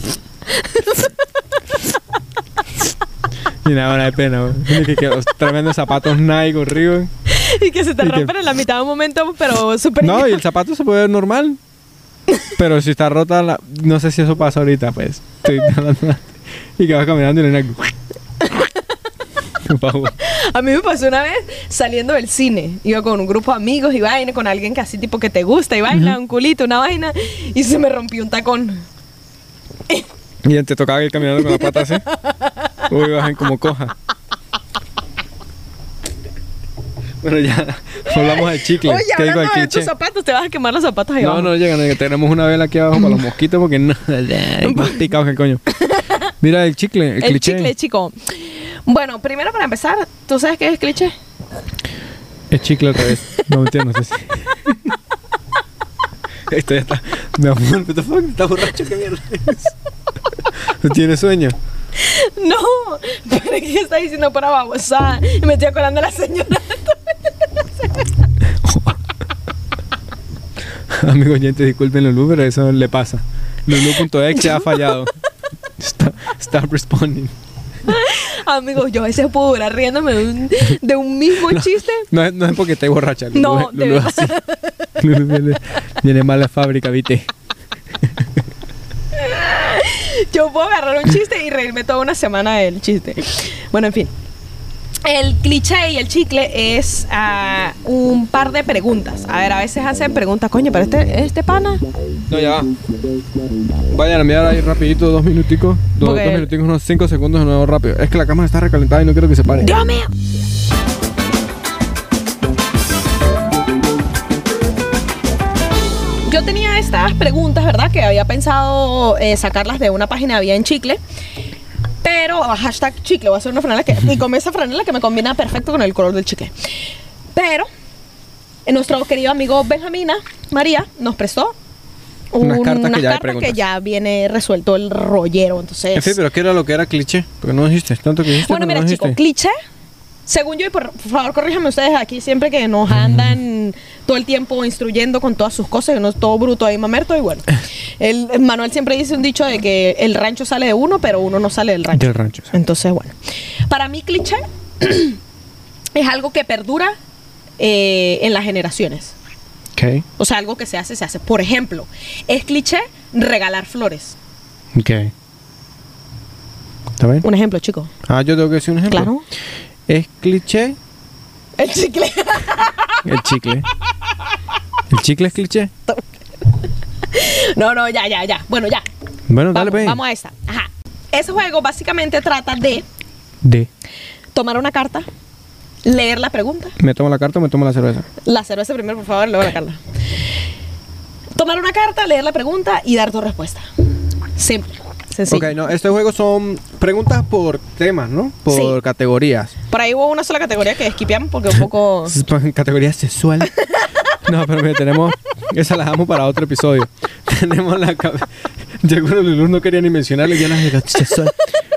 Y nada, de pena. Que, que, tremendos zapatos Nike o Reebok. Y que se te rompen que... en la mitad de un momento, pero súper... No, y el zapato se puede ver normal. Pero si está rota, la... no sé si eso pasa ahorita, pues. Estoy hablando. Y que vas caminando y le da... A mí me pasó una vez saliendo del cine. Iba con un grupo de amigos y vaina, con alguien que así tipo que te gusta y vaina, uh-huh. un culito, una vaina, y se me rompió un tacón. Y te tocaba ir caminando con la pata así. Uy, bajen como coja. Bueno, ya hablamos del chicle. Oye, ¿qué digo, el de tus zapatos, te vas a quemar los zapatos ahí no, abajo. No, no llegan. Tenemos una vela aquí abajo para los mosquitos porque no, más picados que el coño. Mira el chicle, el, el cliché. El chicle, chico. Bueno, primero para empezar, ¿tú sabes qué es cliché? Es chicle al revés. No entiendo, no sé si. Esto ya está. Mi amor, what the fuck, está borracho, qué mierda es. ¿No tienes sueño? No, pero ¿qué está diciendo para abajo? O sea, me estoy acordando de la señora. Amigo oyente, disculpen Lulu, pero eso le pasa. Lulu.exe ha fallado. Stop, stop responding. Amigos, yo a veces puedo durar riéndome de un, de un mismo no, chiste. No es, no es porque esté borracha. Lulu, no, Lulu, Lulu así. Lulu viene, viene mal la fábrica, ¿viste? Yo puedo agarrar un chiste y reírme toda una semana del chiste. Bueno, en fin. El cliché y el chicle es uh, un par de preguntas. A ver, a veces hacen preguntas, coño, pero este, este pana. No, ya va. Vayan a mirar ahí rapidito, dos minuticos. Dos, dos minuticos, unos cinco segundos de nuevo rápido. Es que la cámara está recalentada y no quiero que se pare. ¡Dios mío! Yo tenía estas preguntas, ¿verdad? Que había pensado eh, sacarlas de una página había en Chicle. Pero, hashtag chicle, voy a hacer una franela que... Y con esa franela que me combina perfecto con el color del chicle. Pero, nuestro querido amigo Benjamina María nos prestó Unas cartas unas que ya hay cartas preguntas. que ya viene resuelto el rollero. Entonces. En fin, pero ¿qué era lo que era cliché? Porque no dijiste tanto que dijiste. Bueno, pero mira, no chicos, dijiste. cliché. Según yo, y por, por favor, corríjanme ustedes aquí siempre que nos andan todo el tiempo instruyendo con todas sus cosas, y uno es todo bruto ahí, mamerto, y bueno. El, el Manuel siempre dice un dicho de que el rancho sale de uno, pero uno no sale del rancho. Del rancho, sí. Entonces, bueno. Para mí, cliché es algo que perdura eh, en las generaciones. Ok. O sea, algo que se hace, se hace. Por ejemplo, es cliché regalar flores. Ok. ¿Está bien? Un ejemplo, chicos. Ah, yo tengo que decir un ejemplo. Claro. Es cliché El chicle. el chicle. ¿El chicle es cliché? No, no, ya, ya, ya. Bueno, ya. Bueno, dale, Vamos, pues. vamos a esta. Ajá. Ese juego básicamente trata de De. tomar una carta, leer la pregunta. ¿Me tomo la carta o me tomo la cerveza? La cerveza primero, por favor, luego la carta. Tomar una carta, leer la pregunta y dar tu respuesta. Simple. Sencillo. Ok, no, este juego son preguntas por temas, ¿no? Por Sí. categorías. Por ahí hubo una sola categoría que esquipeamos porque un poco... Categoría sexual. No, pero mira, tenemos... Esa la damos para otro episodio. Tenemos la... ca- Ya cuando Lulú no quería ni mencionarle, ya las de sexual.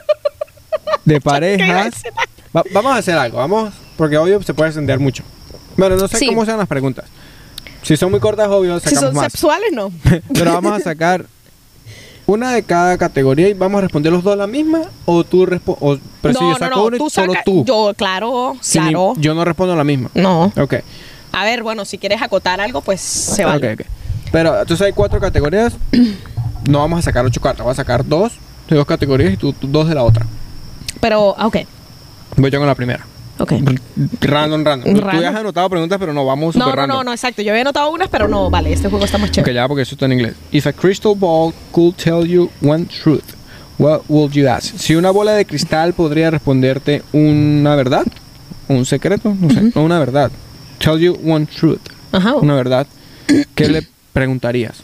De parejas. Va- vamos a hacer algo, vamos... Porque obvio se puede extender mucho. Bueno, no sé Sí. cómo sean las preguntas. Si son muy cortas, obvio, Si sacamos son más. sexuales, no. Pero vamos a sacar una de cada categoría y vamos a responder los dos la misma o tú respondes. Pero si No, yo no, saco no. una y Tú solo saca... tú. Yo, claro, Si ni- claro. yo no respondo la misma. No. Ok. A ver, bueno, si quieres acotar algo, pues se vale. Ok, ok. Pero entonces hay cuatro categorías. No vamos a sacar ocho cartas. Vamos a sacar dos de dos categorías y tú, tú dos de la otra. Pero, ah, ok. Voy yo con la primera. Ok. Random, random. Tú Random. ya has anotado preguntas, pero no, vamos super No, no, random. no, no, exacto. Yo había anotado unas, pero no, vale, este juego está más Ok, chévere. ya, porque eso está en inglés. If a crystal ball could tell you one truth, what would you ask? Si una bola de cristal podría responderte una verdad, un secreto, no sé, no una verdad. Tell you one truth, Ajá. una verdad, ¿qué le preguntarías?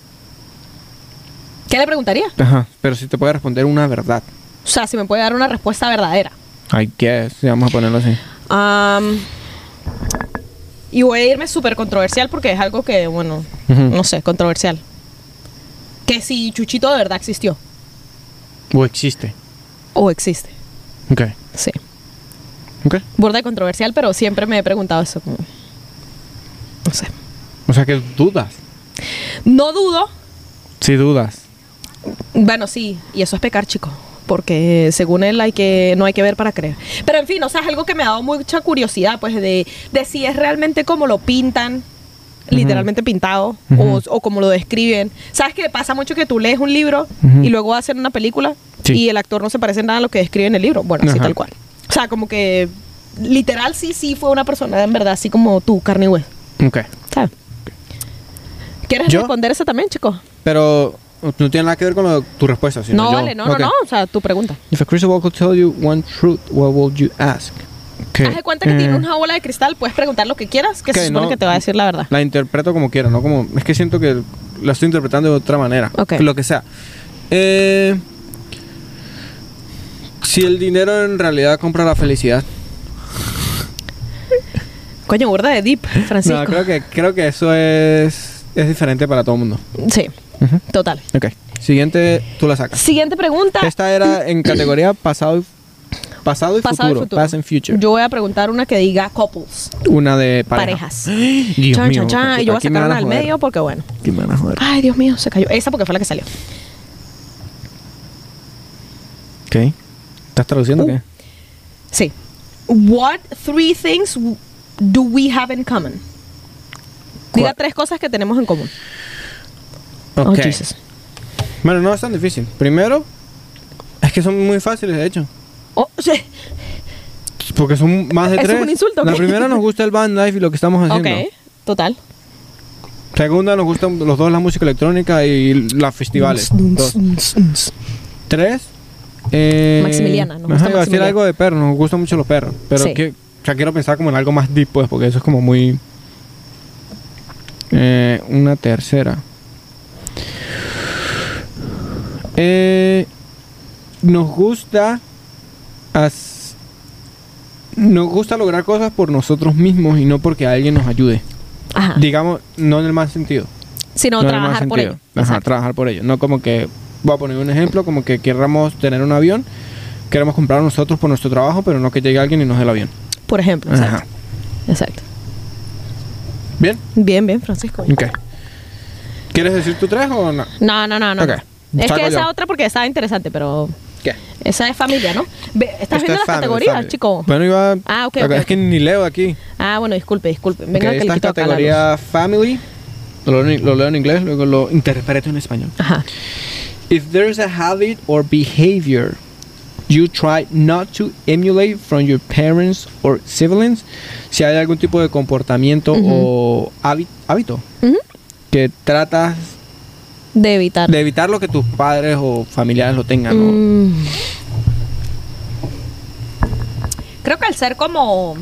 ¿Qué le preguntaría? Ajá, pero si te puede responder una verdad. O sea, si me puede dar una respuesta verdadera. I guess, sí, vamos a ponerlo así. Am, y voy a irme súper controversial porque es algo que, bueno, Ujú. no sé, controversial. Que si Chuchito de verdad existió O existe. o existe. Ok, Sí. ok. Burda de controversial, pero siempre me he preguntado eso. Como, no sé. O sea que dudas. No dudo. Sí, dudas. Bueno, sí. Y eso es pecar, chico. Porque según él hay que no hay que ver para creer. Pero en fin, o sea, es algo que me ha dado mucha curiosidad, pues, de, de si es realmente como lo pintan, literalmente pintado, Ujú. o, o como lo describen. ¿Sabes qué? Pasa mucho que tú lees un libro Ujú. y luego hacen una película Sí. y el actor no se parece en nada a lo que describe en el libro. Bueno, así Ajá. tal cual. O sea, como que literal sí, sí fue una persona en verdad, así como tú, carne y hueso. Ok. ¿Sabes? ¿Quieres ¿Yo? responder eso también, chicos? Pero no tiene nada que ver con lo- tu respuesta, sino No, yo. vale, no, Ok. no, no. O sea, tu pregunta. If a crystal ball could tell you one truth, what would you ask? Okay. Haz de cuenta que eh, tiene una bola de cristal, puedes preguntar lo que quieras, que ok, se supone no, que te va a decir la verdad. La interpreto como quiera, no como... Es que siento que la estoy interpretando de otra manera. Ok. Lo que sea. Eh, si el dinero en realidad compra la felicidad. Coño, burda de deep, Francisco. No, creo que, creo que eso es, es diferente para todo el mundo. Sí, Ujú. total. Ok. Siguiente, tú la sacas. Siguiente pregunta. Esta era en categoría pasado y, pasado y Pasado y futuro. futuro. Past and future. Yo voy a preguntar una que diga couples, Una de pareja. parejas. Dios Chan, mío. chan, chan. Y yo voy a aquí me sacar van una a al joder. medio porque, bueno. Aquí me van a joder. Ay, Dios mío, se cayó. Esa porque fue la que salió. Ok. ¿Estás traduciendo o Uh. qué? Sí. What three things do we have in common? Diga ¿Cuál? tres cosas que tenemos en común. Ok. Oh, Jesus. Bueno, no es tan difícil. Primero, es que son muy fáciles, de hecho. Oh, sí. Porque son más de ¿Eso es tres. un insulto o La qué? primera nos gusta el band life y lo que estamos haciendo. Ok, total. Segunda, nos gustan los dos la música electrónica y los festivales. Dos. Tres. Eh, Maximiliana, nos ajá, gusta iba a decir Maximiliana. algo de perros, nos gustan mucho los perros. Pero Sí. que, o sea, quiero pensar como en algo más deep, pues, porque eso es como muy. Eh, una tercera. Eh, nos gusta. as- nos gusta lograr cosas por nosotros mismos y no porque alguien nos ayude. Ajá. Digamos, no en el mal sentido. Sino no trabajar por ello. Ajá, exacto. Trabajar por ello. No como que, voy a poner un ejemplo, como que queramos tener un avión, queremos comprarlo nosotros por nuestro trabajo, pero no que llegue alguien y nos dé el avión. Por ejemplo, exacto. Ajá. Exacto. ¿Bien? Bien, bien, Francisco. Ok. ¿Quieres decir tu tres o no? No, no, no, no. Okay. Es Saco que esa yo. otra porque estaba interesante, pero... ¿Qué? Esa es familia, ¿no? Ve, ¿Estás Esta viendo es las family, categorías, family. chico? Bueno, iba... Ah, ok, okay. ok. Es que ni leo aquí. Ah, bueno, disculpe, disculpe. Venga, okay, que le esta quito acá la categoría luz. family, lo, lo leo en inglés, luego lo interpreto en español. Ajá. If there's a habit or behavior you try not to emulate from your parents or siblings, si hay algún tipo de comportamiento uh-huh. o hábit, hábito uh-huh. que tratas de evitar de evitar lo que tus padres o familiares lo tengan, ¿no? Mm. Creo que al ser como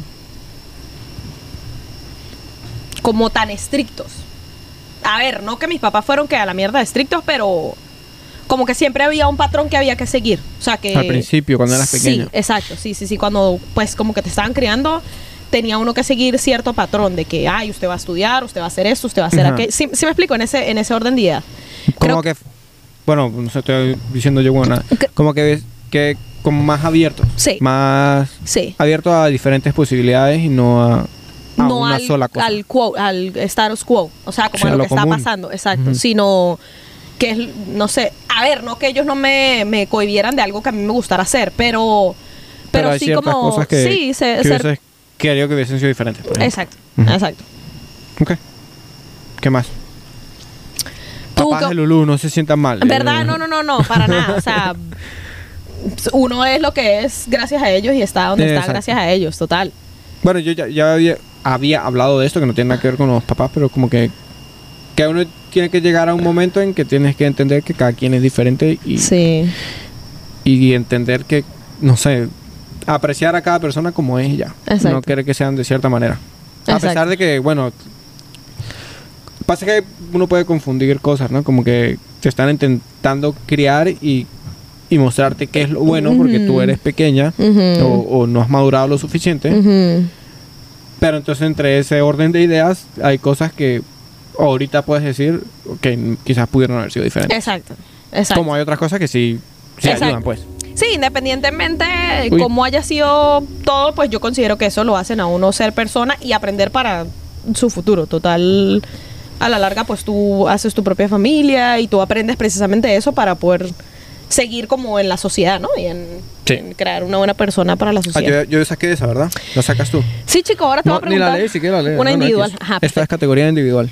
como tan estrictos, a ver, no que mis papás fueron que a la mierda estrictos, pero como que siempre había un patrón que había que seguir. O sea que... Al principio, cuando eras pequeño. Sí, exacto. Sí, sí, sí. Cuando pues como que te estaban criando, tenía uno que seguir cierto patrón de que, ay, usted va a estudiar, usted va a hacer esto, usted va a hacer uh-huh. aquello. Sí, sí me explico en ese, en ese orden de ideas. Como que... Bueno, no sé, estoy diciendo yo buena. Como que... que como más abierto. Sí. Más... Sí. Abierto a diferentes posibilidades y no a... a no una al, sola cosa. Al, quo, al status quo. O sea, como sí, a lo, lo que común. Está pasando. Exacto. Uh-huh. Sino... que es, no sé, a ver, no que ellos no me, me cohibieran de algo que a mí me gustara hacer, pero pero, pero sí como cosas que, sí, se, que ser, hubieses querido que hubiesen sido diferentes, por ejemplo. Exacto, uh-huh. exacto. Ok. ¿Qué más? Papás de Lulú, no se sientan mal. ¿Verdad? No, no, no, no, para nada. O sea, uno es lo que es gracias a ellos y está donde exacto. está gracias a ellos, total. Bueno, yo ya, ya había, había hablado de esto, que no tiene nada que ver con los papás, pero como que que uno tiene que llegar a un momento en que tienes que entender que cada quien es diferente y, sí. y entender que, no sé, apreciar a cada persona como es y ya. Exacto. No querer que sean de cierta manera. Exacto. A pesar de que, bueno, pasa que uno puede confundir cosas, ¿no? Como que te están intentando criar y, y mostrarte qué es lo bueno uh-huh. porque tú eres pequeña uh-huh. o, o no has madurado lo suficiente. Uh-huh. Pero entonces entre ese orden de ideas hay cosas que ahorita puedes decir que quizás pudieron haber sido diferentes. Exacto, exacto. Como hay otras cosas que sí, sí ayudan, pues. Sí, independientemente Uy. Como haya sido todo, pues yo considero que eso lo hacen a uno ser persona y aprender para su futuro. Total, a la larga, pues tú haces tu propia familia y tú aprendes precisamente eso para poder seguir como en la sociedad, ¿no? Y en, sí. en crear una buena persona para la sociedad. Ah, yo, yo saqué esa, ¿verdad? ¿La sacas tú? Sí, chico, ahora te no, voy a preguntar. Ni la lees, si quieres la lees. Una no, individual. No, Ajá, esta es categoría individual.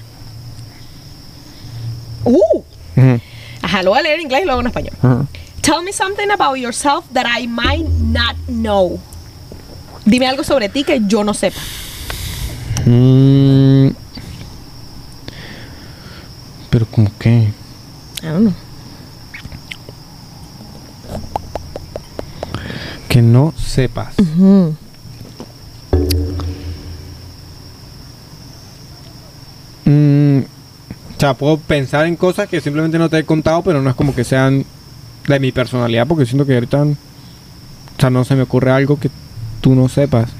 Uh. Uh-huh. Ajá, lo voy a leer en inglés y luego en español. Uh-huh. Tell me something about yourself that I might not know. Dime algo sobre ti que yo no sepa. Mm. Pero como que... I don't know. Que no sepas. Uh-huh. Mm. O sea, puedo pensar en cosas que simplemente no te he contado, pero no es como que sean de mi personalidad, porque siento que ahorita, o sea, no se me ocurre algo que tú no sepas.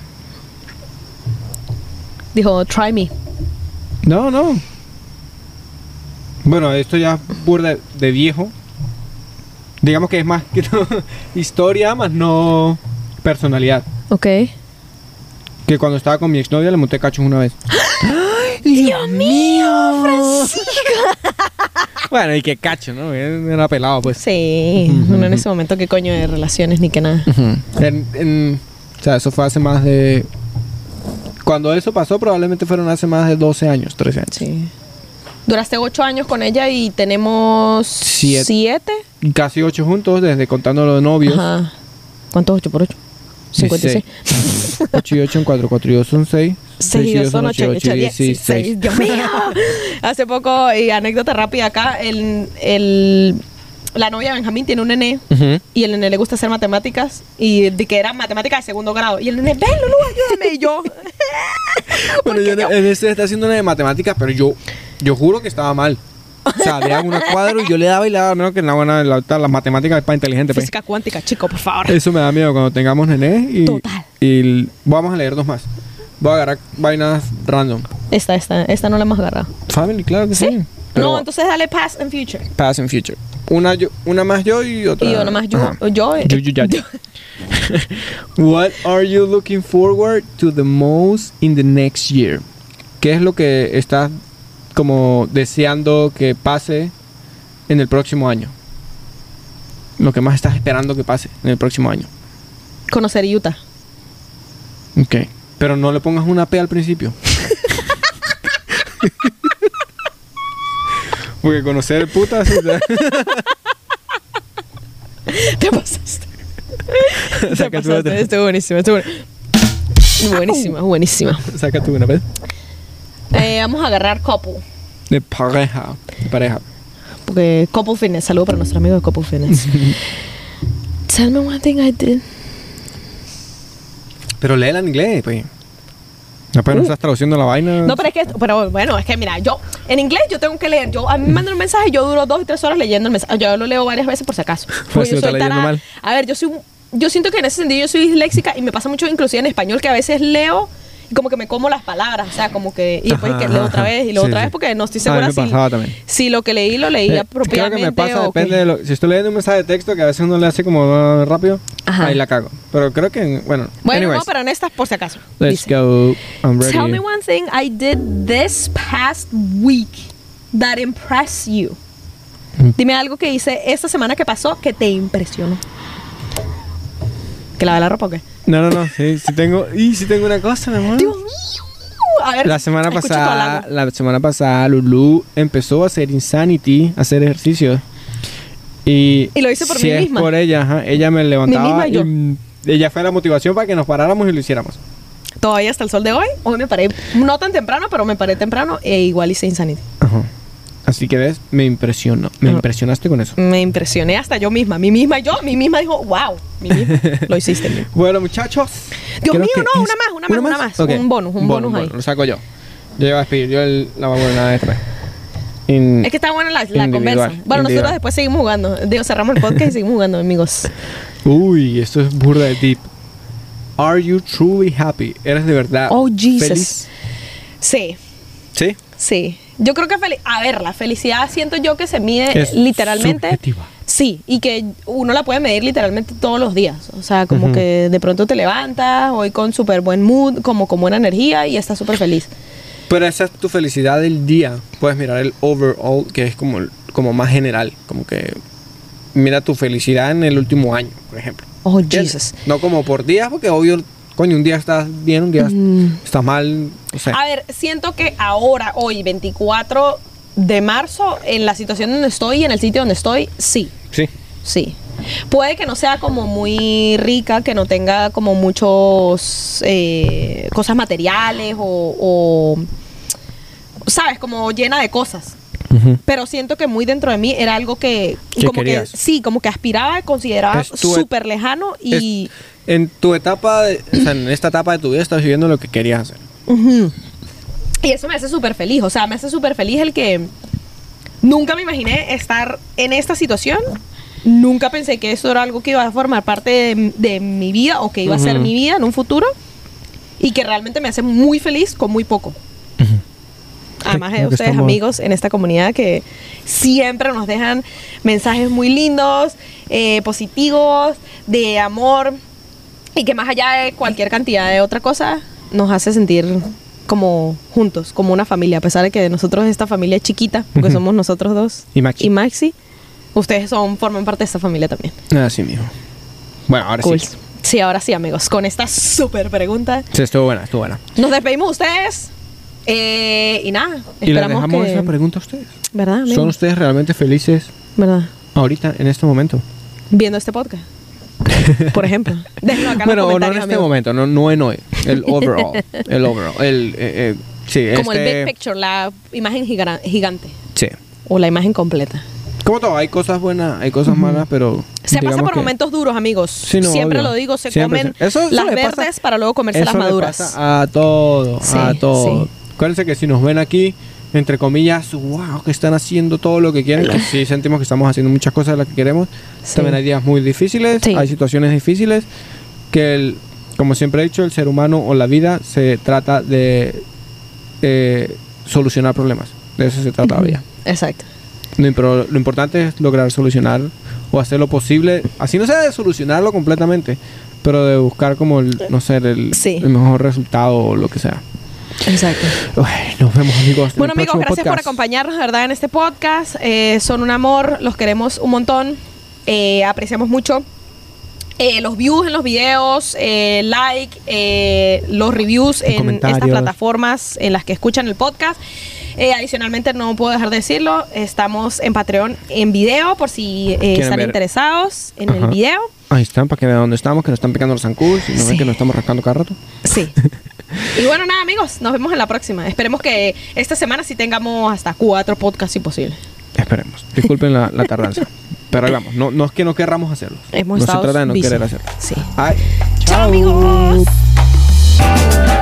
Dijo, try me. No, no. Bueno, esto ya es burda de viejo. Digamos que es más que todo historia, más no personalidad. Ok. Que cuando estaba con mi exnovia le monté cachos una vez. ¡Dios mío, Francisco! Bueno, y que cacho, ¿no? Era pelado, pues. Sí, uh-huh. Uno en ese momento qué coño de relaciones ni que nada. Uh-huh. En, en, o sea, eso fue hace más de... Cuando eso pasó probablemente fueron hace más de doce años, trece años. Sí. Duraste ocho años con ella y tenemos... Siete. ¿Siete? Casi ocho juntos, desde contándolo de novios. Ajá. ¿Cuántos ocho por ocho? cincuenta y seis. ocho y ocho en cuatro, cuatro y dos son seis. seis y dos son ocho, ocho y dieciséis. Dios mío. Hace poco, y anécdota rápida acá, el, el, la novia de Benjamín tiene un nené uh-huh. y el nené le gusta hacer matemáticas y de que era matemáticas de segundo grado. Y el nené, ven, Lulú, ayúdame. Y yo... Bueno, yo, yo? En ese está haciendo una de matemáticas, pero yo, yo juro que estaba mal. O sea, le daba una cuadro y yo le daba y le daba, no, que la buena, la, las matemáticas es para inteligente. Física pues. Cuántica, chico, por favor. Eso me da miedo cuando tengamos nené y... Total. Y vamos a leer dos más. Voy a agarrar vainas random. Esta, esta, esta no la hemos agarrado. Family, claro que sí. ¿Sí? Pero no, entonces dale past and future. Past and future. Una, yo, una más yo y otra... Y una más yo. Ajá. Yo, yo, yo, ya, yo. What are you looking forward to the most in the next year? ¿Qué es lo que estás como deseando que pase en el próximo año? Lo que más estás esperando que pase en el próximo año. Conocer Utah. Ok. Pero no le pongas una P al principio. Porque conocer putas... Te pasaste. Saca Te tu pasaste. otra. Estuvo buenísimo. Estuvo buenísima, buenísima. Saca tú una vez. Eh, vamos a agarrar couple. De pareja. De pareja. Porque couple fitness. Saludos para nuestro amigo de couple fitness. Tell me one thing I did. Pero léela en inglés, pues. No, pues no Uh. estás traduciendo la vaina. No, pero es que, pero bueno, es que mira, yo en inglés yo tengo que leer. Yo a mí me mandan un mensaje y yo duro dos y tres horas leyendo el mensaje. Yo lo leo varias veces por si acaso. Pues si yo lo está soy leyendo tarada. mal. A ver, yo soy un- yo siento que en ese sentido yo soy disléxica y me pasa mucho inclusive en español que a veces leo y como que me como las palabras, o sea, como que y después Ajá, que leo ajá, otra vez y leo sí, otra sí. vez porque no estoy A segura mí me si, pasaba también. si lo que leí lo leí Eh, apropiadamente creo que me pasa, o qué. depende de lo... Si estoy leyendo un mensaje de texto que a veces uno le hace como uh, rápido, Ajá. ahí la cago. Pero creo que, bueno... Bueno, anyways, no, pero en estas por si acaso. let's Dice, go. I'm ready. Tell me one thing I did this past week that impressed you. Mm. Dime algo que hice esta semana que pasó que te impresionó. ¿Que lavé la ropa o qué? No, no, no. Sí, sí tengo... Y sí tengo una cosa, mi amor. Dios mío. A ver, La semana escucho tu pasada, halago. la semana pasada, Lulu empezó a hacer Insanity, a hacer ejercicio. Y, Y lo hice por si mí es misma. por ella, ajá, ella me levantaba misma y yo. y ella fue la motivación para que nos paráramos y lo hiciéramos. Todavía hasta el sol de hoy. Hoy me paré, no tan temprano, pero me paré temprano e igual hice Insanity. Ajá. Así que ves, me impresionó. Me Ajá. impresionaste con eso. Me impresioné hasta yo misma. Mi misma y yo, mi misma dijo, wow, mi misma. Lo hiciste. mi. Bueno, muchachos. Dios creo mío, que no, es- una más, una más, una más. Ok. Un bonus, un bonus ahí. Lo saco yo. Yo iba a despedir yo el, la vagonada esta vez. In- Es que está buena la, la Individual, conversa. Bueno, nosotros individual. después seguimos jugando. Digo, cerramos el podcast y seguimos jugando, amigos. Uy, esto es burda de deep. Are you truly happy? ¿Eres de verdad Oh, Jesus. feliz? Sí, Sí. sí. Yo creo que feliz. A ver, la felicidad siento yo que se mide Es literalmente. subjetiva. Sí, y que uno la puede medir literalmente todos los días. O sea, como Ujú. que de pronto te levantas, hoy con súper buen mood, como con buena energía y estás súper feliz. Pero esa es tu felicidad del día. Puedes mirar el overall, que es como, como más general. Como que mira tu felicidad en el último año, por ejemplo. Oh, ¿Entiendes? Jesus. No como por días, porque obvio, coño, un día estás bien, un día Mm. estás mal. O sea, A ver, siento que ahora, hoy, veinticuatro de marzo, en la situación donde estoy y en el sitio donde estoy, sí. sí. Sí. Puede que no sea como muy rica, que no tenga como muchos eh, cosas materiales o, o, sabes, como llena de cosas. Ujú. Pero siento que muy dentro de mí era algo que, Que como querías. que sí, como que aspiraba, consideraba Es tu- súper lejano y En tu etapa, de- o sea, en esta etapa de tu vida estás viviendo lo que querías hacer. Ujú. Y eso me hace súper feliz. O sea, me hace súper feliz el que nunca me imaginé estar en esta situación. Nunca pensé que eso era algo que iba a formar parte de, de mi vida o que iba a ser Ujú. mi vida en un futuro. Y que realmente me hace muy feliz con muy poco. Además de Creo que ustedes, estamos- amigos, en esta comunidad que siempre nos dejan mensajes muy lindos, eh, positivos, de amor. Y que más allá de cualquier cantidad de otra cosa, nos hace sentir como juntos, como una familia. A pesar de que nosotros esta familia es chiquita, porque Ujú. somos nosotros dos Y Maxi. y Maxi, ustedes son, forman parte de esta familia también. Así mismo. Bueno, ahora Cool. sí. Sí, ahora sí, amigos. Con esta súper pregunta, Sí, estuvo buena, estuvo buena. nos despedimos de ustedes. Eh, y nada, Y le esperamos dejamos que... esa pregunta a ustedes. ¿Verdad, amigo? ¿Son ustedes realmente felices ¿Verdad? ahorita, en este momento? Viendo este podcast. Por ejemplo. Déjenlo acá en Bueno, los o no en comentarios, este amigos. momento, no, no en hoy. El overall. el overall. El, eh, eh, sí, Como este, el big picture, la imagen gigra- gigante. Sí. O la imagen completa. Como todo, hay cosas buenas, hay cosas malas, pero... Se pasa digamos por que momentos duros, amigos. Sí, no, Siempre obvio. lo digo, se Siempre comen se- eso- eso las le verdes pasa- para luego comerse las Eso le maduras. pasa a todo, Sí, a todo. sí. Acuérdense que si nos ven aquí, entre comillas, wow, que están haciendo todo lo que quieren, que sí sentimos que estamos haciendo muchas cosas de las que queremos. Sí. También hay días muy difíciles, Sí. hay situaciones difíciles, que el, como siempre he dicho, el ser humano o la vida se trata de eh, solucionar problemas. De eso se trata la Ujú. vida. Exacto. No, pero lo importante es lograr solucionar o hacer lo posible. Así no sea de solucionarlo completamente, pero de buscar como, el, no sé, el, sí. el mejor resultado o lo que sea. Exacto. Uy, nos vemos, amigos. Bueno, amigos, gracias podcast. por acompañarnos, de verdad, en este podcast. Eh, son un amor, los queremos un montón. Eh, apreciamos mucho eh, los views en los videos, eh, like, eh, los reviews en estas plataformas en las que escuchan el podcast. Eh, adicionalmente, no puedo dejar de decirlo, estamos en Patreon en video, por si eh, están ver? interesados en Ajá. el video. Ahí están, para que vean dónde estamos, que nos están picando los zancudos y no sí. ven que nos estamos rascando cada rato. Sí. Y bueno, nada, amigos, nos vemos en la próxima. Esperemos que esta semana sí tengamos hasta cuatro podcasts si posible. Esperemos. Disculpen la, la tardanza. Pero vamos, no, no es que no querramos hacerlo. Hemos no se trata de no busy. querer hacerlo. Sí. Ay, chao, chao amigos.